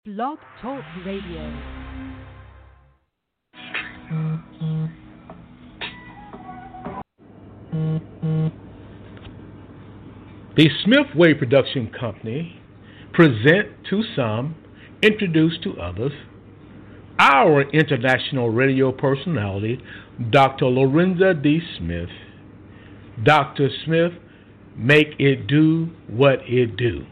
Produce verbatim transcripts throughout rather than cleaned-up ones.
Blog Talk Radio. The Smith Wave Production Company present to some, introduce to others, our international radio personality, Doctor Lorenza D. Smith. Doctor Smith, make it do what it do.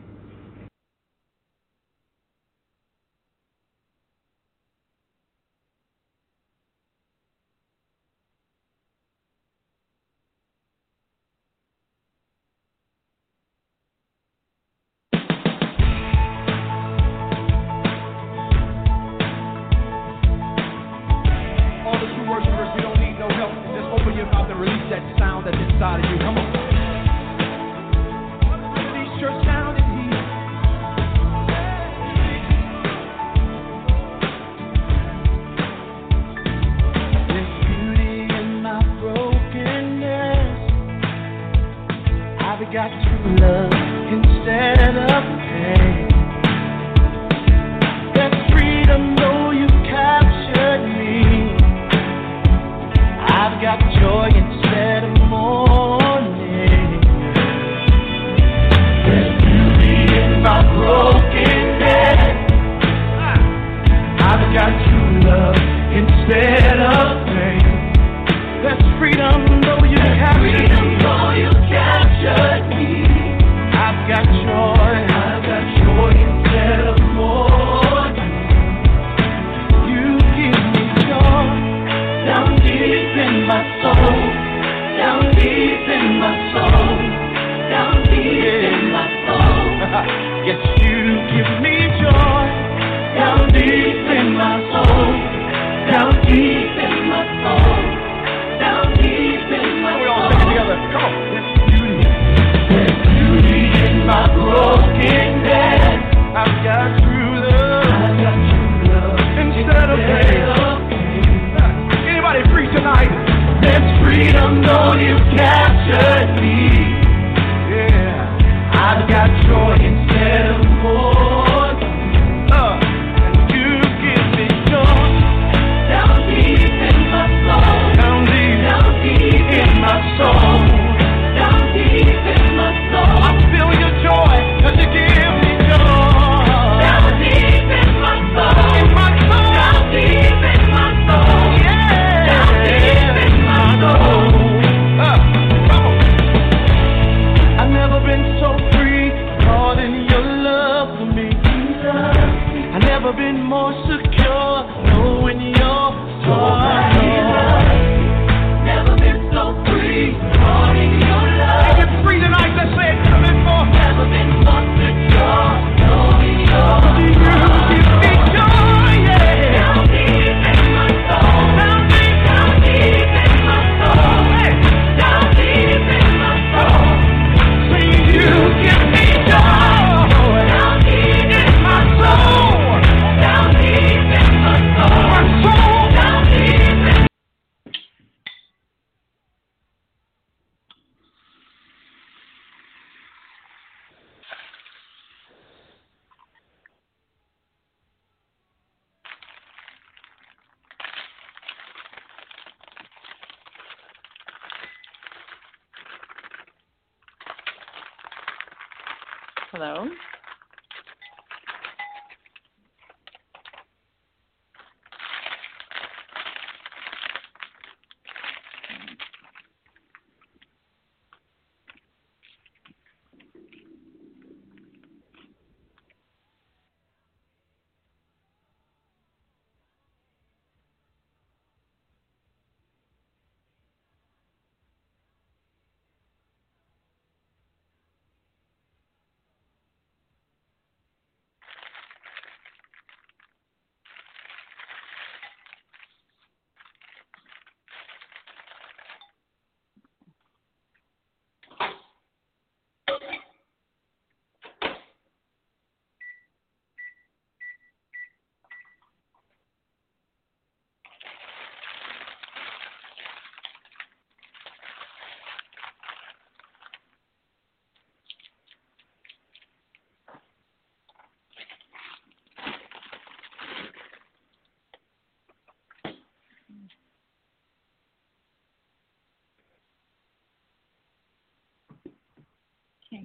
Hello.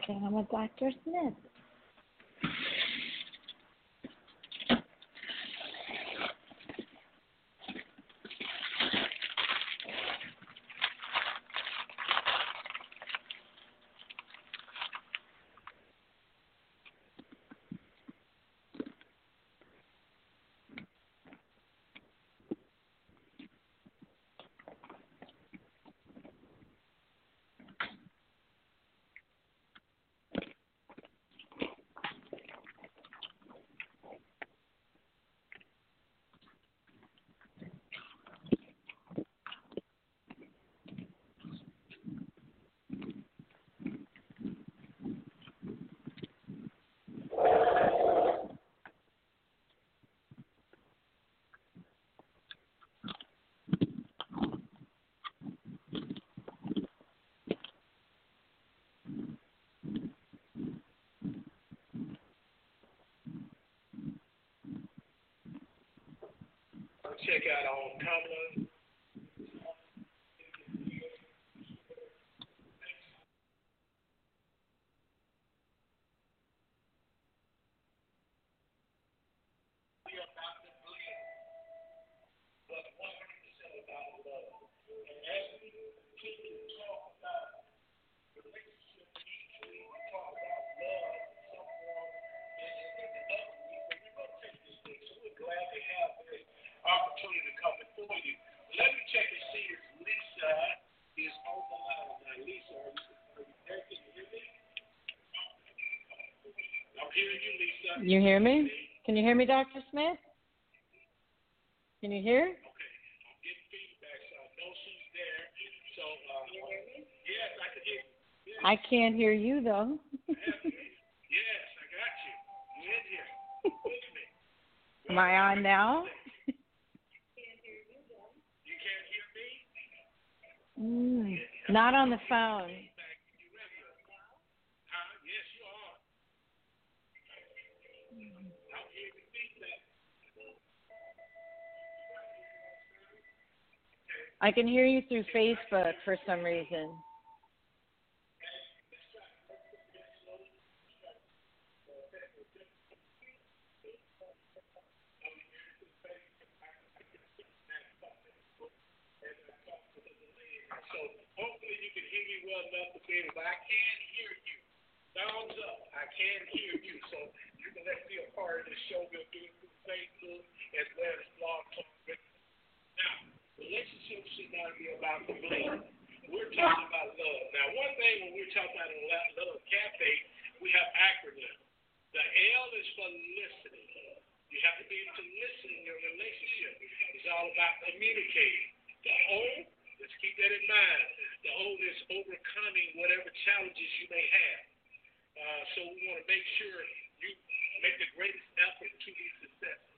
check in with Doctor Smith. Check out on Kamala. Opportunity to come before you. Let me check and see if Lisa is on the line. Now, Lisa, are you, are you there? Can you hear me? I'm hearing you, Lisa. You hear me? Can you hear me, Doctor Smith? Can you hear? Okay, I'm getting feedback, so I know she's there. So, uh, can you hear me? Yes, I can hear you. Yes. I can't hear you, though. Yes, I got you. You're in here. With me. Am I on now? Mm, not on the phone. I can hear you through Facebook for some reason. So hopefully you can hear me well enough to be able, but I can hear you. Thumbs up, I can hear you. So you can let me be a part of this show. We'll do it through Facebook as well as Blog Talk Radio. Now, relationships should not be about the bling. We're talking about love. Now, one thing when we're talking about in Love Cafe, we have acronyms. The L is for listening. You have to be able to listen in your relationship. It's all about communicating. The O, let's keep that in mind. The O is overcoming whatever challenges you may have. Uh, so we want to make sure you make the greatest effort to be successful.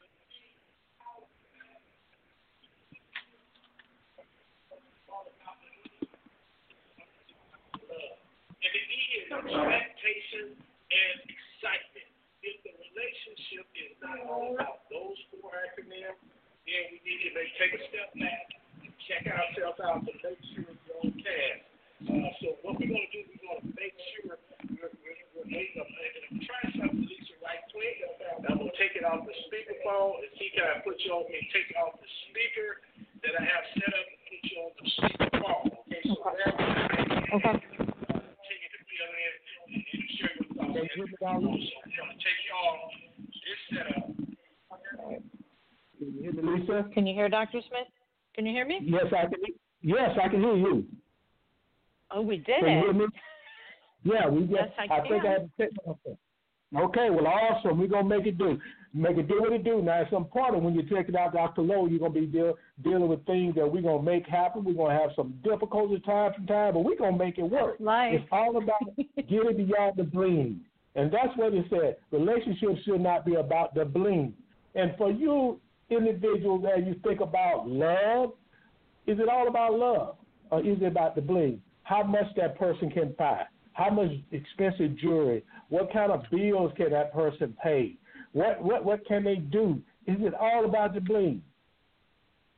And the E is expectation and excitement. If the relationship is not all about those four acronyms, then we need to make, take a step back, check ourselves out to make sure we're on task. Uh, so what we're going to do, we're going to make sure we're, we're, we're making a plan. I'm trying something, Lisa, right quick. I'm going to take it off the speakerphone and see can I put you on and take it off the speaker that I have set up and put you on the speakerphone. Okay, so there we go. Okay. Continue to fill in and share your thoughts. So we're going to take you off this setup. Can you hear me, Lisa? Can you hear Doctor Smith? Can you hear me? Yes, I can. Yes, I can hear you. Oh, we did Can you hear it. me? Yeah, we just. Yes, I I think can. I have to take myself. Okay, well, awesome. We're gonna make it do, make it do what it do. Now, it's important when you take it out, Doctor Lowe, you're gonna be deal, dealing with things that we're gonna make happen. We're gonna have some difficulties time from time, but we're gonna make it work. Life. It's all about getting beyond the bling, and that's what it said. Relationships should not be about the bling. And for you individuals, as you think about love, is it all about love, or is it about the bling? How much that person can buy? How much expensive jewelry? What kind of bills can that person pay? What what what can they do? Is it all about the bling?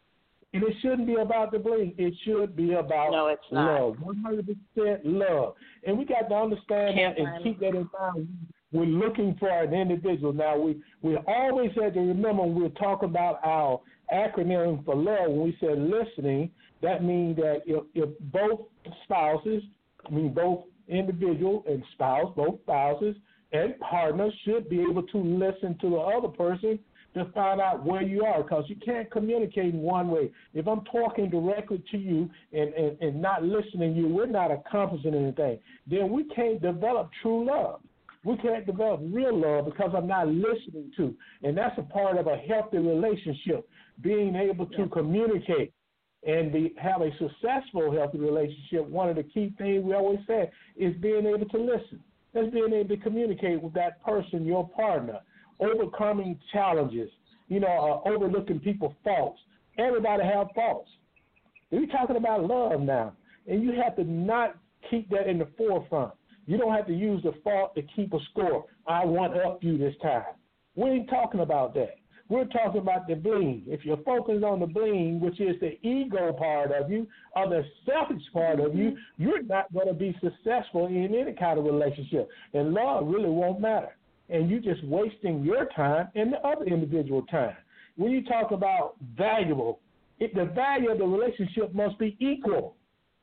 And it shouldn't be about the bling. It should be about no, it's not. love, one hundred percent love. And we got to understand Can't that and keep that in mind. We're looking for an individual. Now, we, we always had to remember when we were talking about our acronym for love, when we said listening, that means that if, if both spouses, I mean both individual and spouse, both spouses and partners should be able to listen to the other person to find out where you are, because you can't communicate in one way. If I'm talking directly to you and, and, and not listening to you, we're not accomplishing anything. Then we can't develop true love. We can't develop real love because I'm not listening to. And that's a part of a healthy relationship, being able to yeah. communicate and be, have a successful, healthy relationship. One of the key things we always say is being able to listen. That's being able to communicate with that person, your partner, overcoming challenges, you know, uh, overlooking people's faults. Everybody have faults. We're talking about love now, and you have to not keep that in the forefront. You don't have to use the fault to keep a score. I one up you this time. We ain't talking about that. We're talking about the bling. If you're focused on the bling, which is the ego part of you or the selfish part of you, you're not going to be successful in any kind of relationship. And love really won't matter. And you're just wasting your time and the other individual time. When you talk about valuable, it, the value of the relationship must be equal.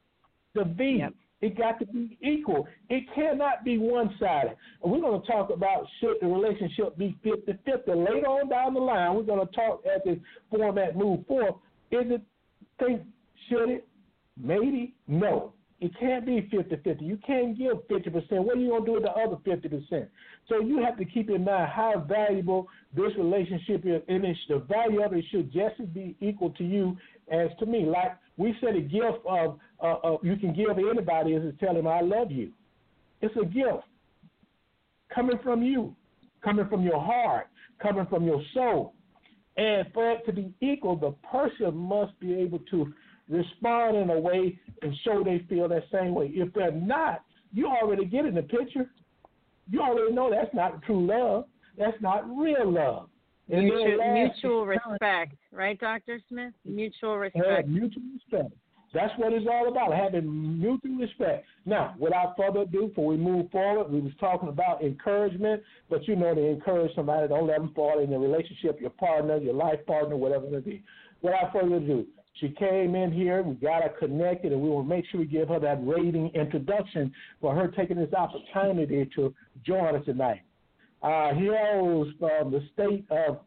The V. Yep. It got to be equal. It cannot be one-sided. We're going to talk about should the relationship be fifty-fifty. Later on down the line, we're going to talk as the format move forward. Is it, think, should it? Maybe? No. It can't be fifty-fifty. You can't give fifty percent. What are you going to do with the other fifty percent? So you have to keep in mind how valuable this relationship is, and it's, the value of it should just be equal to you as to me. Like we said, a gift of uh, uh, you can give anybody is to tell them I love you. It's a gift coming from you, coming from your heart, coming from your soul. And for it to be equal, the person must be able to respond in a way and show they feel that same way. If they're not, you already get in the picture. You already know that's not true love. That's not real love. And mutual, mutual respect, right, Doctor Smith? Mutual respect. Yeah, mutual respect. That's what it's all about, having mutual respect. Now, without further ado, before we move forward, we was talking about encouragement, but you know to encourage somebody, don't let them fall in a relationship, your partner, your life partner, whatever it may be. Without further ado, she came in here, we got her connected, and we will make sure we give her that rating introduction for her taking this opportunity to join us tonight. Uh, he hails from the state of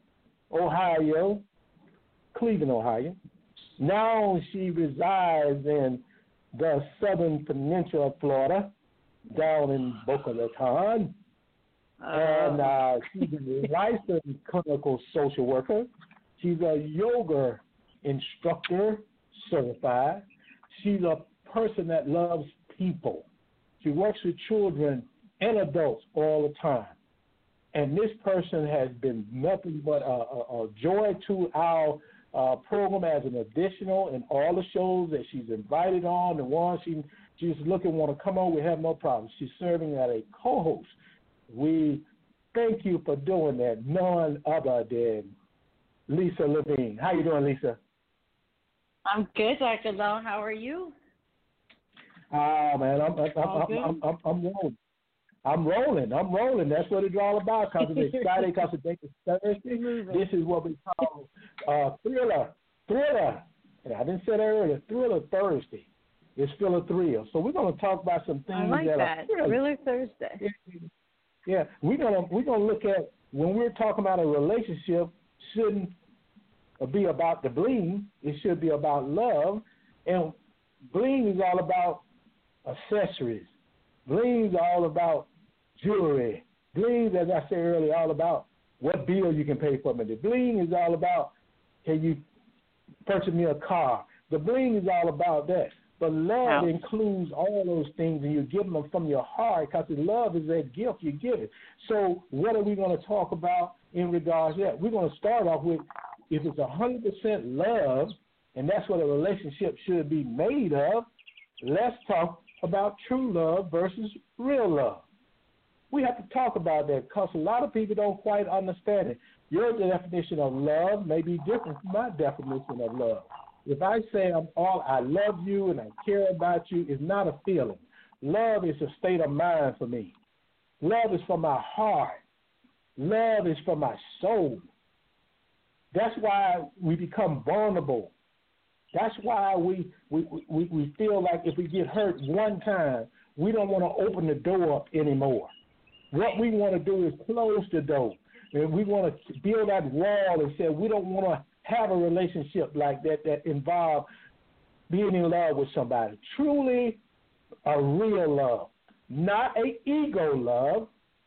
Ohio, Cleveland, Ohio. Now she resides in the southern peninsula of Florida, down in Boca Raton. Uh, and uh, she's a licensed clinical social worker. She's a yoga instructor, certified. She's a person that loves people. She works with children and adults all the time. And this person has been nothing but a, a, a joy to our uh, program as an additional in all the shows that she's invited on. The ones she, she's looking want to come on, we have no problem. She's serving as a co-host. We thank you for doing that, none other than Lisa Levine. How you doing, Lisa? I'm good, Doctor Lowe. How are you? Ah, uh, man, I'm I'm I'm, I'm, I'm, I'm rolling. I'm rolling. I'm rolling. That's what it's all about. Because it's exciting. Because it's Thursday. This is what we call uh, thriller. Thriller. And I didn't say that earlier. Thriller Thursday. It's still a thrill. So we're going to talk about some things I like that, that. are thriller. Thriller Thursday. Yeah, we're gonna we're gonna look at when we're talking about a relationship. Shouldn't be about the bling. It should be about love. And bling is all about accessories. Bling is all about jewelry. Bling, as I said earlier, all about what bill you can pay for me. The bling is all about, can you purchase me a car? The bling is all about that. But love wow. includes all those things, and you're giving them from your heart because love is that gift you give it. So what are we going to talk about in regards to that? We're going to start off with, if it's one hundred percent love, and that's what a relationship should be made of, let's talk about true love versus real love. We have to talk about that because a lot of people don't quite understand it. Your definition of love may be different from my definition of love. If I say I'm all I love you and I care about you, it's not a feeling. Love is a state of mind for me. Love is for my heart. Love is for my soul. That's why we become vulnerable. That's why we, we, we, we feel like if we get hurt one time, we don't want to open the door up anymore. What we want to do is close the door. And we want to build that wall and say we don't want to have a relationship like that that involves being in love with somebody. Truly a real love. Not a ego love.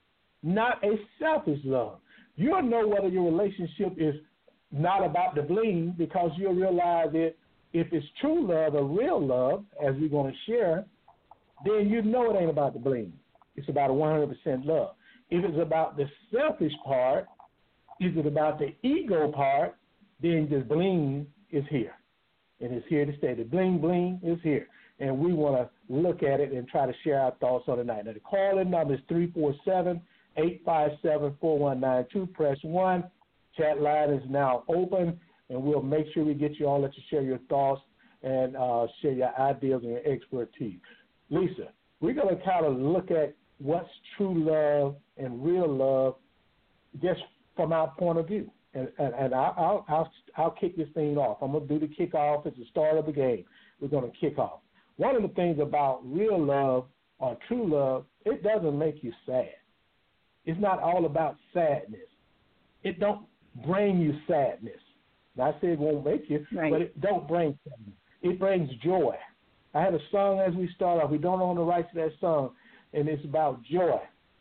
Not a selfish love. You'll know whether your relationship is not about the bling because you'll realize that if it's true love or real love, as we're going to share, then you know it ain't about the bling. It's about a one hundred percent love. If it's about the selfish part, is it about the ego part, then the bling is here. And it's here to stay. The bling bling is here. And we want to look at it and try to share our thoughts on the night. Now, the call-in number is three four seven, eight five seven, four one nine two. Press one. Chat line is now open, and we'll make sure we get you all, let you share your thoughts and uh, share your ideas and your expertise. Lisa, we're going to kind of look at what's true love and real love just from our point of view. And, and, and I'll, I'll, I'll kick this thing off. I'm going to do the kickoff at the start of the game. We're going to kick off. One of the things about real love or true love, it doesn't make you sad. It's not all about sadness. It don't bring you sadness. Now, I say it won't make you, right. But it don't bring sadness. It brings joy. I had a song as we start off. We don't own the rights to that song, and it's about joy.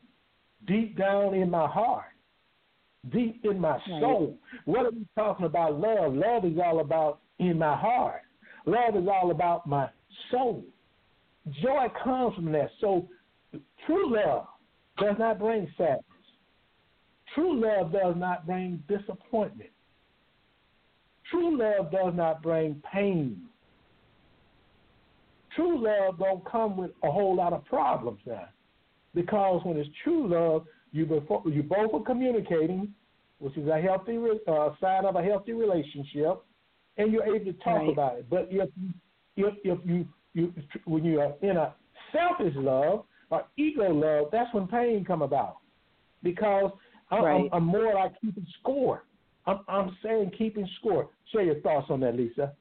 Deep down in my heart, deep in my soul. What are we talking about love? Love is all about in my heart. Love is all about my soul. Joy comes from that. So true love does not bring sadness. True love does not bring disappointment. True love does not bring pain. True love don't come with a whole lot of problems now. Because when it's true love, you, before, you both are communicating, which is a healthy uh, sign of a healthy relationship, and you're able to talk right. about it. But if if if you you when you are in a selfish love or ego love, that's when pain come about. Because I'm, right. I'm, I'm more like keeping score. I'm, I'm saying keeping score. Share your thoughts on that, Lisa.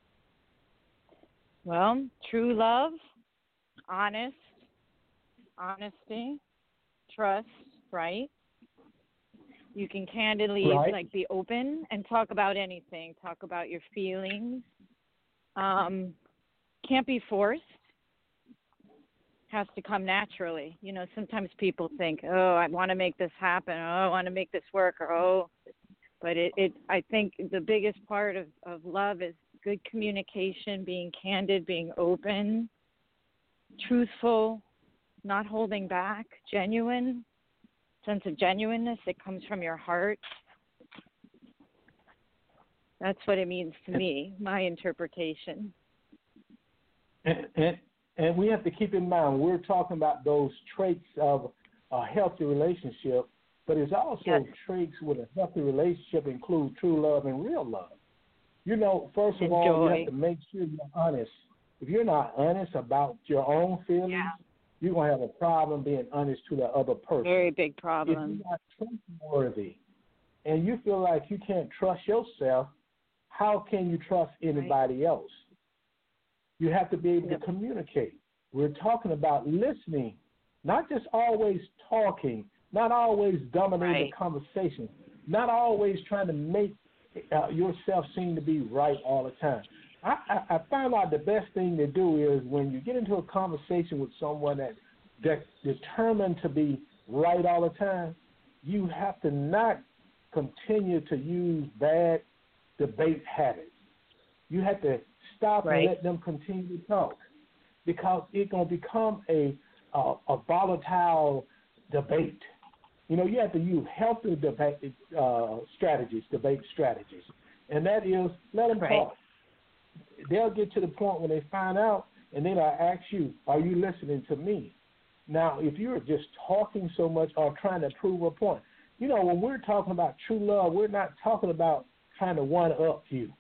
Well, true love, honest, honesty, trust, right? You can candidly right. like be open and talk about anything. Talk about your feelings. Um, can't be forced. Has to come naturally. You know, sometimes people think, oh, I want to make this happen. Oh, I want to make this work. Or, oh, but it, it I think the biggest part of, of love is good communication, being candid, being open, truthful, not holding back, genuine, sense of genuineness that comes from your heart. That's what it means to me, my interpretation. And, and, and we have to keep in mind, we're talking about those traits of a healthy relationship, but it's also yes. traits with a healthy relationship include true love and real love. You know, first of Enjoy. all, you have to make sure you're honest. If you're not honest about your own feelings, yeah. you're going to have a problem being honest to the other person. Very big problem. If you're not trustworthy and you feel like you can't trust yourself, how can you trust anybody right. else? You have to be able yep. to communicate. We're talking about listening, not just always talking, not always dominating right. the conversation, not always trying to make uh, yourself seem to be right all the time. I, I, I found out the best thing to do is when you get into a conversation with someone that that's determined to be right all the time, you have to not continue to use bad debate habits. You have to stop right. and let them continue to talk because it's going to become a, a a volatile debate. You know, you have to use healthy debate uh, strategies, debate strategies, and that is let them right. talk. They'll get to the point when they find out, and then I ask you, are you listening to me? Now, if you're just talking so much or trying to prove a point, you know, when we're talking about true love, we're not talking about trying to one-up you.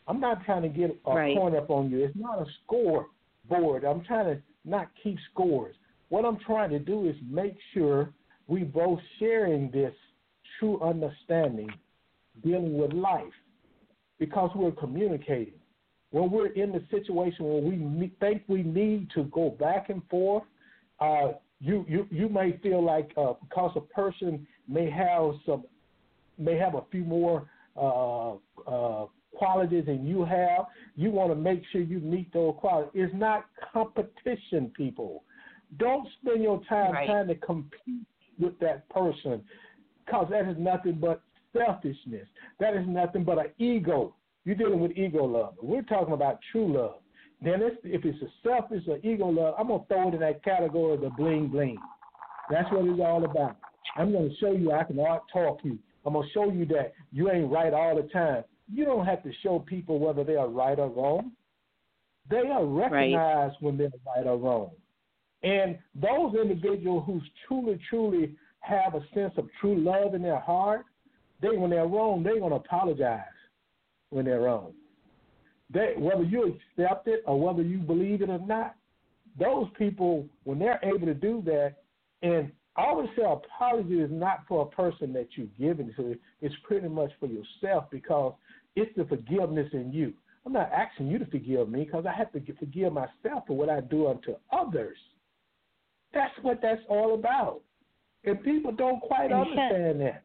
I'm not trying to get a right. point up on you. It's not a score board. I'm trying to not keep scores. What I'm trying to do is make sure we both sharing this true understanding dealing with life, because we're communicating. When we're in the situation where we think we need to go back and forth, uh, you, you you may feel like uh, because a person may have some may have a few more uh, uh, qualities than you have, you want to make sure you meet those qualities. It's not competition, people. Don't spend your time right. trying to compete with that person, because that is nothing but selfishness. That is nothing but an ego. You're dealing with ego love. We're talking about true love. Then it's, if it's a selfish or ego love, I'm going to throw it in that category of the bling bling. That's what it's all about. I'm going to show you I can out-talk you. I'm going to show you that you ain't right all the time. You don't have to show people whether they are right or wrong. They are recognized right. when they're right or wrong. And those individuals who truly, truly have a sense of true love in their heart, they, when they're wrong, they're going to apologize when they're wrong. They, whether you accept it or whether you believe it or not, those people, when they're able to do that, and I always say apology is not for a person that you're giving to, it's pretty much for yourself, because it's the forgiveness in you. I'm not asking you to forgive me, because I have to forgive myself for what I do unto others. That's what that's all about. And people don't quite and understand that.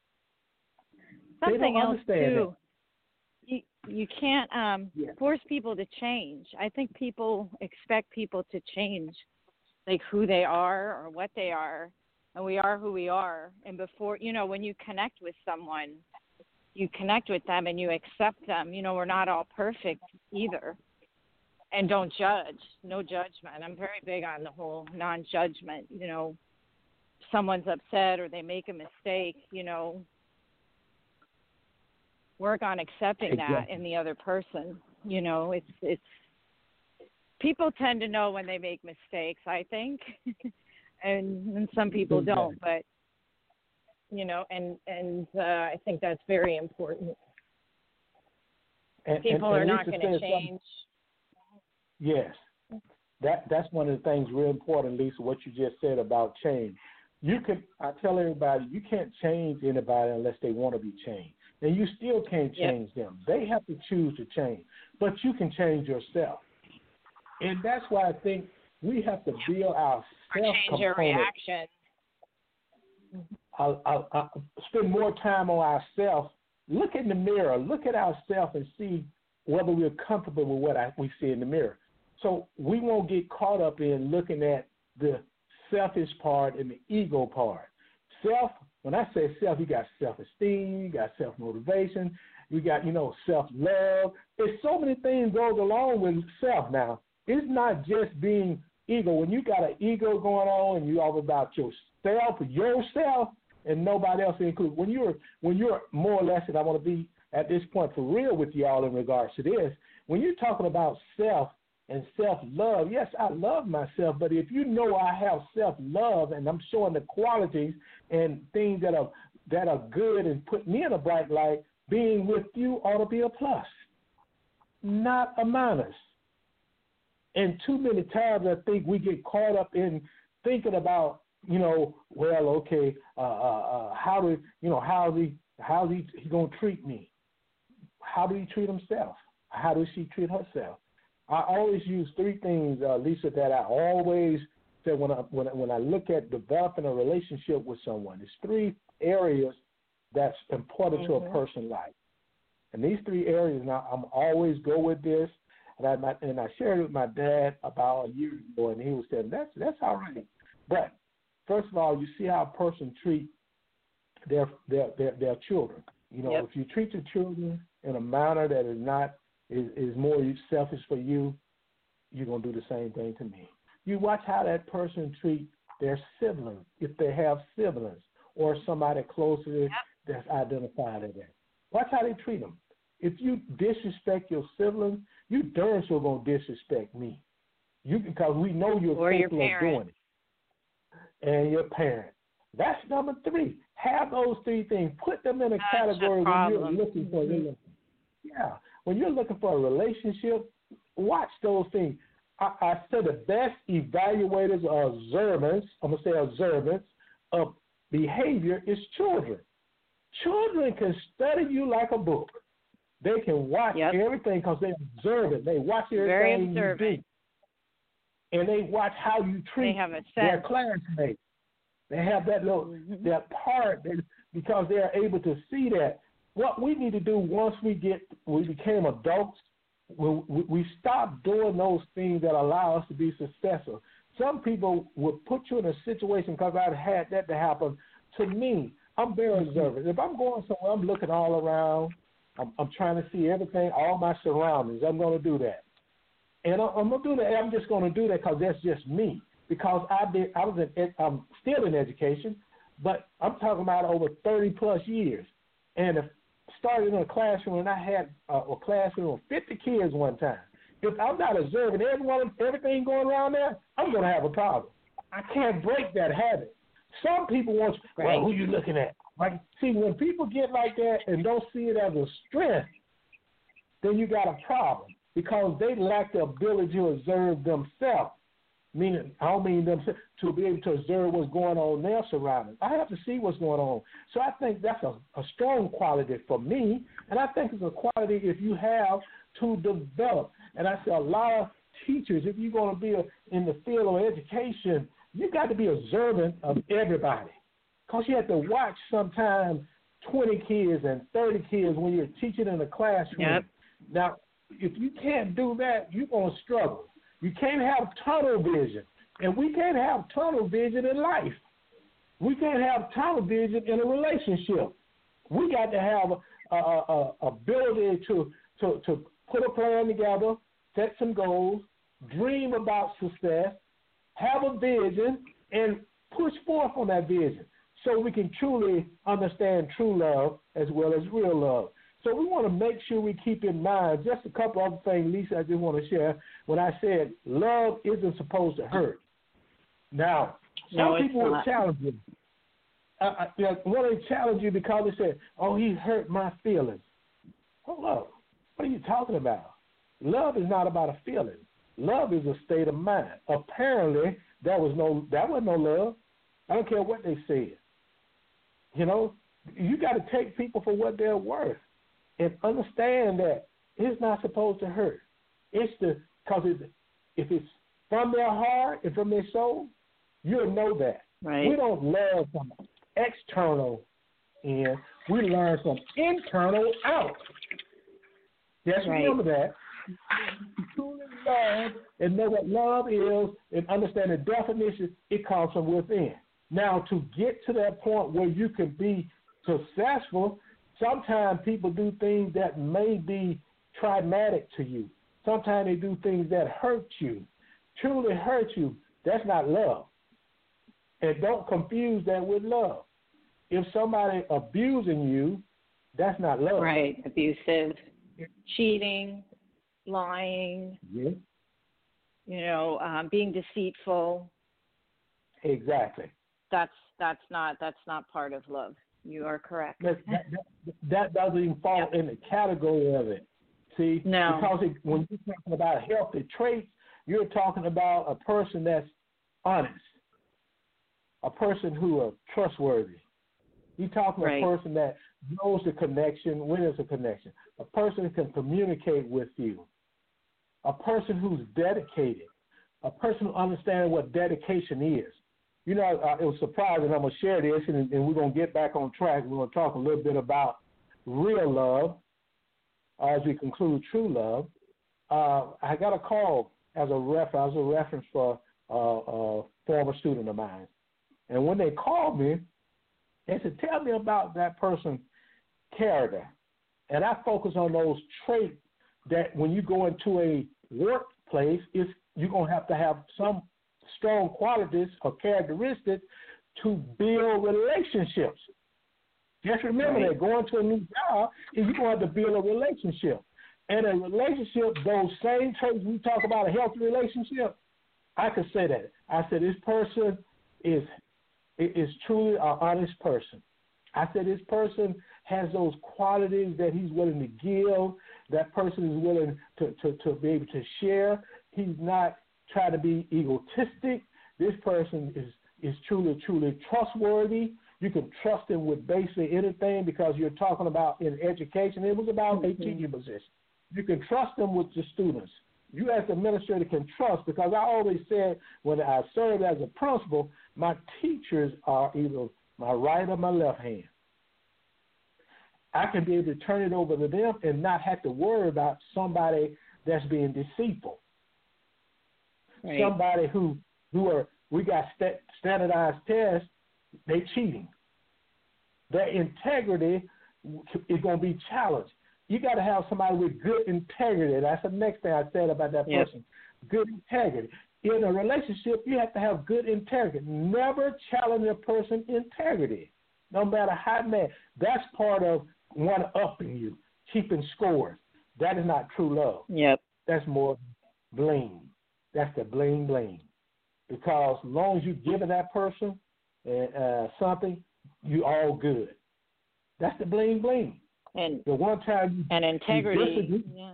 Something they don't else understand too. That. You, you can't um, yeah. force people to change. I think people expect people to change, like who they are or what they are, and we are who we are. And before, you know, when you connect with someone, you connect with them and you accept them. You know, we're not all perfect either. And don't judge. No judgment. I'm very big on the whole non-judgment. You know, if someone's upset or they make a mistake, you know, work on accepting exactly. that in the other person. You know, it's it's people tend to know when they make mistakes, I think, and, and some people exactly. don't. But you know, and and uh, I think that's very important. And, people and, and are not going to change. Something. Yes, that that's one of the things real important, Lisa, what you just said about change. You can, I tell everybody, you can't change anybody unless they want to be changed. And you still can't change yep. them. They have to choose to change. But you can change yourself. And that's why I think we have to build our self-component. Or change your reaction. I'll, I'll, I'll spend more time on ourselves. Look in the mirror. Look at ourselves and see whether we're comfortable with what I, we see in the mirror. So we won't get caught up in looking at the selfish part and the ego part. Self, when I say self, you got self-esteem, you got self-motivation, you got, you know, self-love. There's so many things goes along with self now. It's not just being ego. When you got an ego going on and you're all about yourself, yourself, and nobody else included. When you're when you're more or less, and I want to be at this point for real with y'all in regards to this, when you're talking about self and self-love, yes, I love myself, but if you know I have self-love and I'm showing the qualities and things that are that are good and put me in a bright light, being with you ought to be a plus, not a minus. And too many times I think we get caught up in thinking about, you know, well, okay, uh, uh, uh, how do you know how he how he he gonna treat me? How do he treat himself? How does she treat herself? I always use three things, uh, Lisa, that I always say when I when I, when I look at developing a relationship with someone. It's three areas that's important mm-hmm. to a person's life, and these three areas. Now I'm always go with this, and I my, and I shared it with my dad about a year ago, and he was saying that's that's all right, but first of all, you see how a person treats their their their, their children. You know, yep. if you treat your children in a manner that is not is, is more selfish for you, you're gonna do the same thing to me. You watch how that person treat their siblings, if they have siblings or somebody closer yep. that's identified as that. Watch how they treat them. If you disrespect your siblings, you darn sure gonna disrespect me. You because we know you're or capable your of doing it. And your parent. That's number three. Have those three things. Put them in a That's category a when you're looking for mm-hmm. them. Yeah. when you're looking for a relationship, watch those things. I, I say the best evaluators or observance, I'm going to say observance, of behavior is children. Children can study you like a book. They can watch yep. everything because they observe it. They watch everything you do. And they watch how you treat their classmates. They have that little mm-hmm. that part that, because they are able to see that. What we need to do once we get we became adults, we, we stop doing those things that allow us to be successful. Some people will put you in a situation because I've had that to happen to me. I'm very observant. If I'm going somewhere, I'm looking all around. I'm, I'm trying to see everything, all my surroundings. I'm going to do that. And I'm going to do that. I'm just going to do that because that's just me. Because I did, I was in, I'm still in education, but I'm talking about over thirty plus years. And if started in a classroom, and I had a, a classroom of fifty kids one time. If I'm not observing everyone, everything going around there, I'm going to have a problem. I can't break that habit. Some people want, well, right. who you looking at? Like, see, when people get like that and don't see it as a strength, then you got a problem because they lack the ability to observe themselves. Meaning, I don't mean them to be able to observe what's going on in their surroundings. I have to see what's going on. So I think that's a, a strong quality for me, and I think it's a quality if you have to develop. And I say a lot of teachers, if you're going to be a, in the field of education, you got to be observant of everybody because you have to watch sometimes twenty kids and thirty kids when you're teaching in a classroom. Yep. Now, if you can't do that, you're going to struggle. You can't have tunnel vision, and we can't have tunnel vision in life. We can't have tunnel vision in a relationship. We got to have a, a, a ability to, to, to put a plan together, set some goals, dream about success, have a vision, and push forth on that vision so we can truly understand true love as well as real love. So we want to make sure we keep in mind just a couple other things, Lisa, I just want to share. When I said love isn't supposed to hurt. Now, some no, people will challenge you. Uh, I, you know, well, they challenge you because they say, oh, he hurt my feelings. Hold up. What are you talking about? Love is not about a feeling. Love is a state of mind. Apparently, that was no that wasn't no love. I don't care what they said. You know, you got to take people for what they're worth. And understand that it's not supposed to hurt. It's the because it, if it's from their heart and from their soul, you'll know that. Right. We don't love from external in. We learn from internal out. Just right. remember that. You truly love and know what love is and understand the definition, it comes from within. Now, to get to that point where you can be successful, sometimes people do things that may be traumatic to you. Sometimes they do things that hurt you, truly hurt you. That's not love. And don't confuse that with love. If somebody abusing you, that's not love. Right, abusive, cheating, lying, yeah. you know, um, being deceitful. Exactly. That's that's not that's not part of love. You are correct. That, that, that, that doesn't even fall yep. in the category of it. See, no. because it, when you're talking about healthy traits, you're talking about a person that's honest, a person who is trustworthy. You're talking right. about a person that knows the connection, when there's a connection, a person who can communicate with you, a person who's dedicated, a person who understands what dedication is. You know, uh, it was surprising. I'm going to share this, and, and we're going to get back on track. We're going to talk a little bit about real love as we conclude true love. Uh, I got a call as a reference, as a reference for uh, a former student of mine. And when they called me, they said, tell me about that person's character. And I focus on those traits that when you go into a workplace, it's, you're going to have to have some strong qualities or characteristics to build relationships. Just remember right. that going to a new job is you're going to have to build a relationship. And a relationship, those same traits we talk about, a healthy relationship, I could say that. I said this person is is truly an honest person. I said this person has those qualities that he's willing to give. That person is willing to, to, to be able to share. He's not trying to be egotistic. This person is, is truly, truly trustworthy. You can trust him with basically anything because you're talking about in education. It was about mm-hmm. a teaching position. You can trust them with your students. You as the administrator can trust, because I always said when I served as a principal, my teachers are either my right or my left hand. I can be able to turn it over to them and not have to worry about somebody that's being deceitful. Right. Somebody who who are we got st- standardized tests, they cheating. Their integrity is going to be challenged. You got to have somebody with good integrity. That's the next thing I said about that yep. person. Good integrity. In a relationship, you have to have good integrity. Never challenge a person's integrity, no matter how mad. That's part of one-upping you, keeping scores. That is not true love. Yep. That's more bling. That's the bling bling. Because as long as you're giving that person uh, something, you all good. That's the bling bling. And the one time you, and integrity. You disagree, yeah.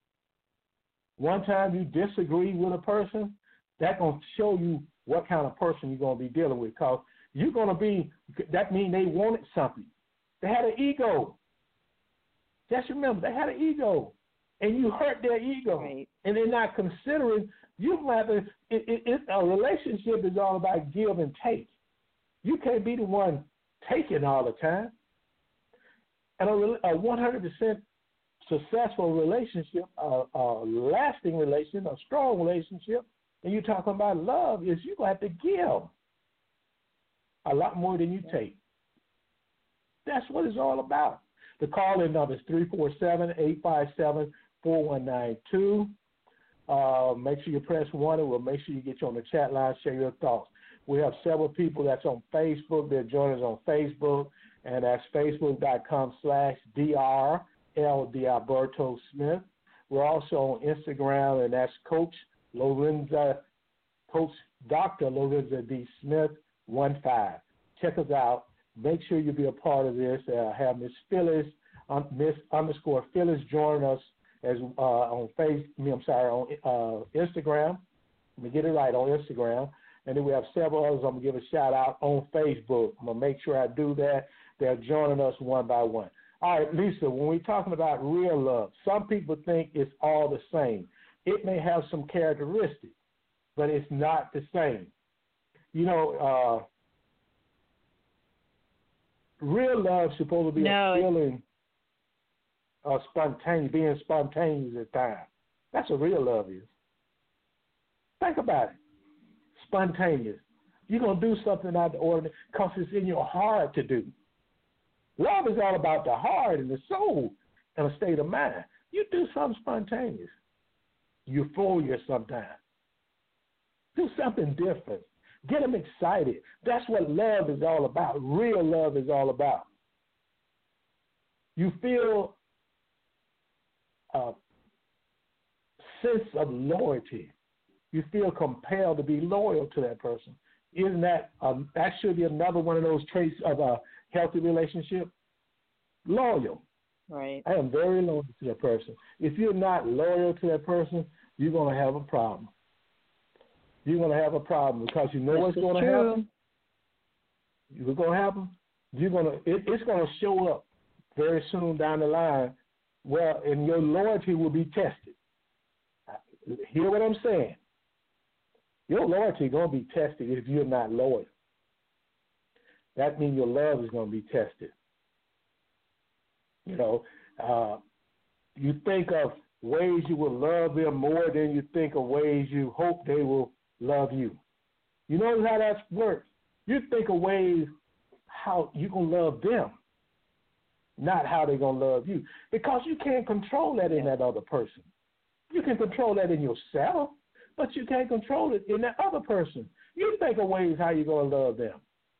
One time you disagree with a person, that's gonna show you what kind of person you're gonna be dealing with. Because you're gonna be. That means they wanted something. They had an ego. Just remember, they had an ego, and you hurt their ego, right. and they're not considering. You have to. It, it, it, a relationship is all about give and take. You can't be the one taking all the time. And a, a one hundred percent successful relationship, a, a lasting relationship, a strong relationship, and you're talking about love, is you're going to have to give a lot more than you take. That's what it's all about. The call-in number is three four seven, eight five seven, four one nine two. Uh, make sure you press one, and we'll make sure you get you on the chat line, share your thoughts. We have several people that's on Facebook. They're joining us on Facebook, and that's facebook.com slash D-R L D Alberto Smith. We're also on Instagram, and that's Coach Lorenza, Coach Doctor Lorenza D. Smith, one five. Check us out. Make sure you be a part of this. Uh, have Miss Phyllis, um, Miss underscore Phyllis join us as uh, on Facebook. I'm sorry, on uh, Instagram. Let me get it right, on Instagram. And then we have several others I'm going to give a shout out on Facebook. I'm going to make sure I do that. They're joining us one by one. All right, Lisa, when we're talking about real love, some people think it's all the same. It may have some characteristics, but it's not the same. You know, uh, real love is supposed to be no. a feeling of spontaneous, being spontaneous at times. That's what real love is. Think about it. Spontaneous. You're going to do something out of the ordinary because it's in your heart to do. Love is all about the heart and the soul and a state of mind. You do something spontaneous. Euphoria sometimes. Do something different. Get them excited. That's what love is all about. Real love is all about. You feel a sense of loyalty. You feel compelled to be loyal to that person. Isn't that, um, that should be another one of those traits of a healthy relationship? Loyal. Right. I am very loyal to that person. If you're not loyal to that person, you're going to have a problem. You're going to have a problem because you know this what's going to true. happen. What's going to happen? You're going to. It, it's going to show up very soon down the line. Well, and your loyalty will be tested. Hear what I'm saying? Your loyalty is going to be tested if you're not loyal. That means your love is going to be tested. You know, uh, you think of ways you will love them more than you think of ways you hope they will love you. You know how that works? You think of ways how you're going to love them, not how they're going to love you. Because you can't control that in that other person. You can control that in yourself, but you can't control it in that other person. You think of ways how you're going to love them,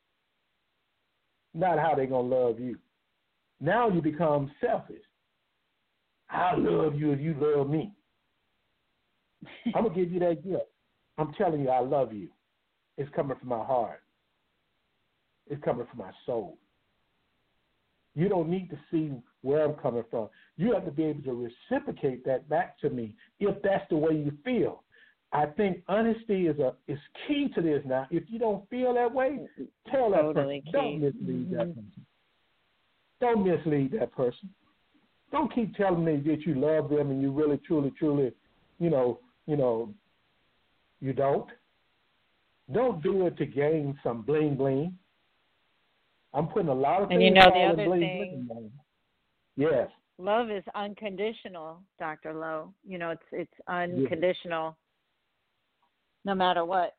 not how they're going to love you. Now you become selfish. I love you if you love me. I'm going to give you that gift. I'm telling you I love you. It's coming from my heart. It's coming from my soul. You don't need to see where I'm coming from. You have to be able to reciprocate that back to me if that's the way you feel. I think honesty is a is key to this now. If you don't feel that way, tell that Totally person. key. Don't mislead Mm-hmm. that person. Don't mislead that person. Don't keep telling me that you love them and you really, truly, truly, you know, you know, you don't. Don't do it to gain some bling bling. I'm putting a lot of And things you know the all in other bling thing, bling. Yes. love is unconditional, Doctor Lowe. You know, it's it's unconditional, no matter what.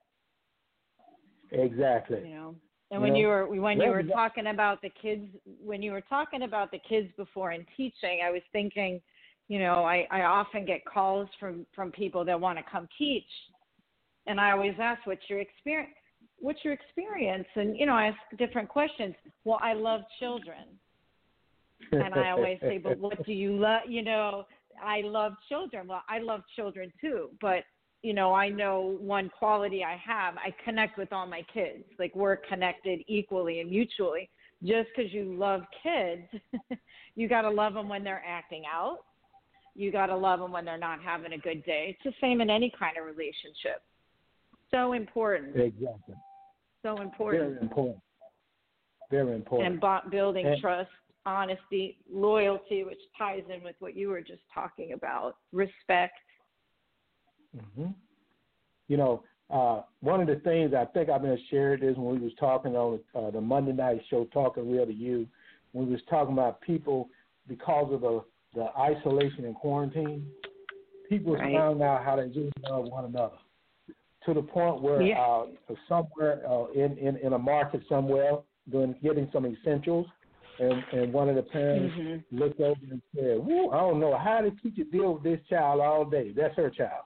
Exactly. You know, and You when know, you were when you yeah, were yeah. talking about the kids, when you were talking about the kids before in teaching, I was thinking, you know, I, I often get calls from, from people that want to come teach, and I always ask, what's your experience? What's your experience? And you know, I ask different questions. Well, I love children, and I always say, but what do you love? You know, I love children. Well, I love children too, but you know, I know one quality I have, I connect with all my kids. Like, we're connected equally and mutually. Just because you love kids, you got to love them when they're acting out. You got to love them when they're not having a good day. It's the same in any kind of relationship. So important. Exactly. So important. Very important. Very important. And bo- building And- trust, honesty, loyalty, which ties in with what you were just talking about, respect. Mm-hmm. You know, uh, one of the things I think I've been shared this when we was talking on uh, the Monday night show, Talking Real to You, when we was talking about people because of the, the isolation and quarantine, people Right. found out how they really love one another to the point where Yeah. uh, somewhere uh, in, in, in a market somewhere, doing getting some essentials, and, and one of the parents Mm-hmm. looked over and said, "Woo, I don't know how the teacher deal with this child all day. That's her child."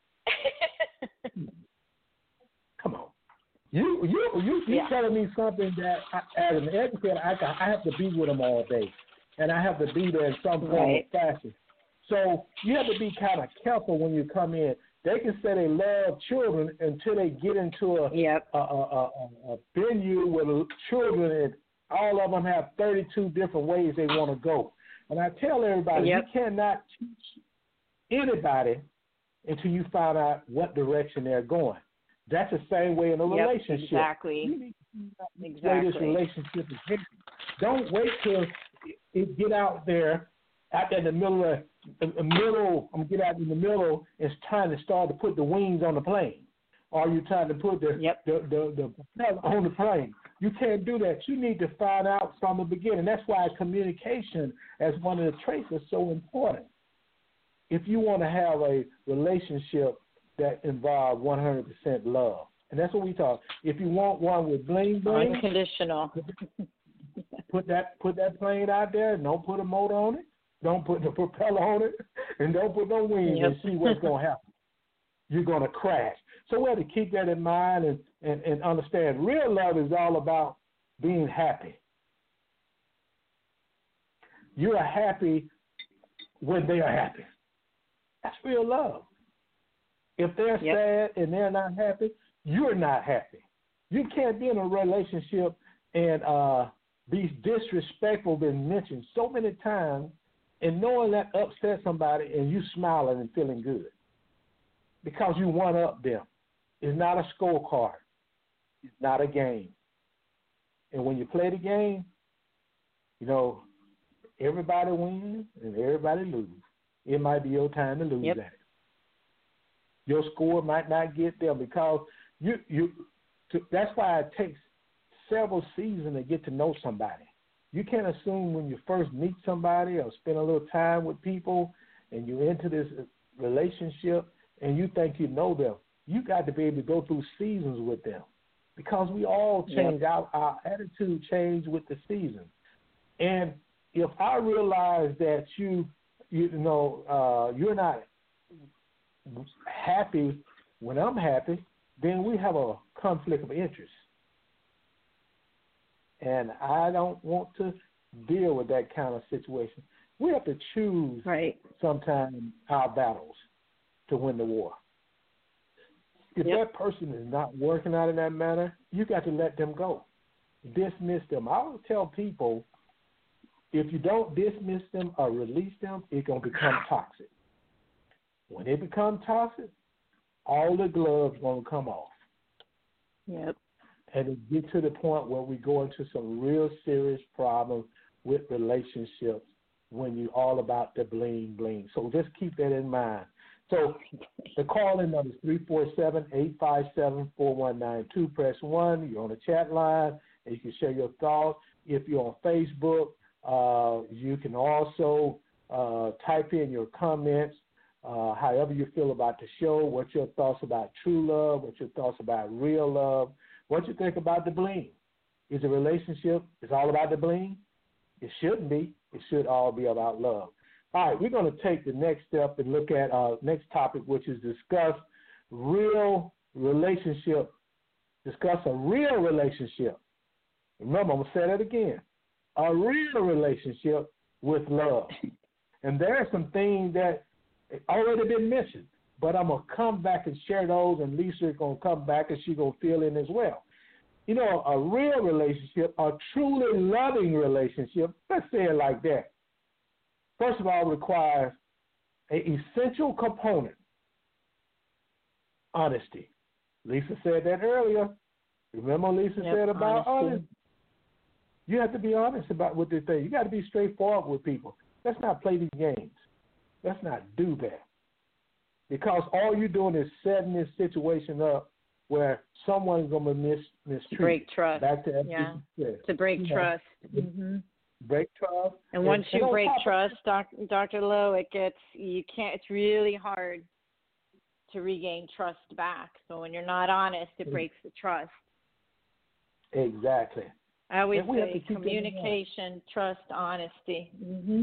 Come on, you you you you Yeah. telling me something that I, as an educator, I I have to be with them all day, and I have to be there in some form Right. of fashion. So you have to be kind of careful when you come in. They can say they love children until they get into a Yep. a, a, a, a venue with children, and all of them have thirty-two different ways they want to go. And I tell everybody, Yep. you cannot teach anybody until you find out what direction they're going. That's the same way in a Yep, relationship. exactly. You need to find out which way Exactly. this relationship is heading. Don't wait till it get out there, out there in the middle of in the middle. I'm get out in the middle. It's trying to start to put the wings on the plane. Or you trying to put the Yep. the, the the propeller on the plane. You can't do that. You need to find out from the beginning. That's why communication as one of the traits is so important. If you want to have a relationship that involves one hundred percent love, and that's what we talk. If you want one with bling bling, Unconditional. put that put that plane out there. Don't put a motor on it. Don't put the propeller on it, and don't put no wings Yep. and see what's going to happen. You're going to crash. So we have to keep that in mind and, and, and understand real love is all about being happy. You are happy when they are happy. That's real love. If they're Yep. sad and they're not happy, you're not happy. You can't be in a relationship and uh, be disrespectful, been mentioned so many times, and knowing that upset somebody and you smiling and feeling good because you one up them. It's not a scorecard. It's not a game. And when you play the game, you know, everybody wins and everybody loses. It might be your time to lose Yep. at it. Your score might not get there because you you. To, that's why it takes several seasons to get to know somebody. You can't assume when you first meet somebody or spend a little time with people and you're into this relationship and you think you know them. You got to be able to go through seasons with them because we all change. Yep. Our, our attitude change with the season. And if I realize that you, you know, uh, you're not happy when I'm happy, then we have a conflict of interest. And I don't want to deal with that kind of situation. We have to choose Right. sometimes our battles to win the war. If Yep. that person is not working out in that manner, you got to let them go. Dismiss them. I always tell people if you don't dismiss them or release them, it's going to become toxic. When they become toxic, all the gloves going to come off. Yep. And it gets to the point where we go into some real serious problems with relationships when you're all about the bling bling. So just keep that in mind. So the call-in number is three four seven, eight five seven, four one nine two. Press one. You're on the chat line, and you can share your thoughts. If you're on Facebook, uh, you can also uh, type in your comments, uh, however you feel about the show, what's your thoughts about true love, what's your thoughts about real love, what you think about the bling. Is a relationship, it's all about the bling? It shouldn't be. It should all be about love. All right, we're going to take the next step and look at our next topic, which is discuss real relationship, discuss a real relationship. Remember, I'm going to say that again, a real relationship with love. And there are some things that already been mentioned, but I'm going to come back and share those, and Lisa is going to come back and she's going to fill in as well. You know, a real relationship, a truly loving relationship, let's say it like that, first of all, requires an essential component, honesty. Lisa said that earlier. Remember Lisa yep, said about honesty. honesty? You have to be honest about what they think. You got to be straightforward with people. Let's not play these games. Let's not do that. Because all you're doing is setting this situation up where someone's going to mis mistreat. Break trust. Back to yeah. To break you trust. Know, mm-hmm. Break trust. And once and, you and break trust, doc, Doctor Lowe, it gets you can't. It's really hard to regain trust back. So when you're not honest, it breaks the trust. Exactly. I always say communication, trust, honesty. Mm-hmm.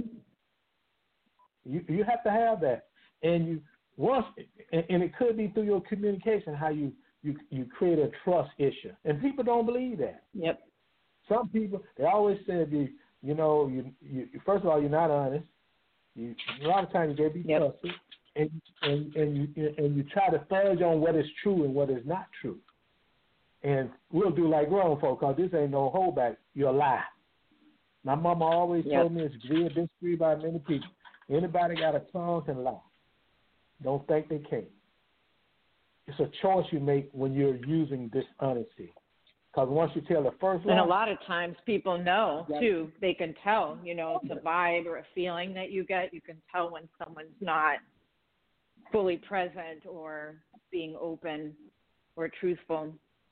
You you have to have that, and you once, and, and it could be through your communication how you. You, you create a trust issue, and people don't believe that. Yep. Some people, they always say, you, you know, you, you first of all, you're not honest. You, a lot of times you got to be yep. trusted, and and and you and you try to fudge on what is true and what is not true. And we'll do like grown folk, cause this ain't no holdback. You're a lie. My mama always yep. told me it's been disagreed by many people. Anybody got a tongue can lie. Don't think they can't. It's a choice you make when you're using dishonesty. Because once you tell the first lie. And a lot of times people know, too. They can tell, you know, it's a vibe or a feeling that you get. You can tell when someone's not fully present or being open or truthful.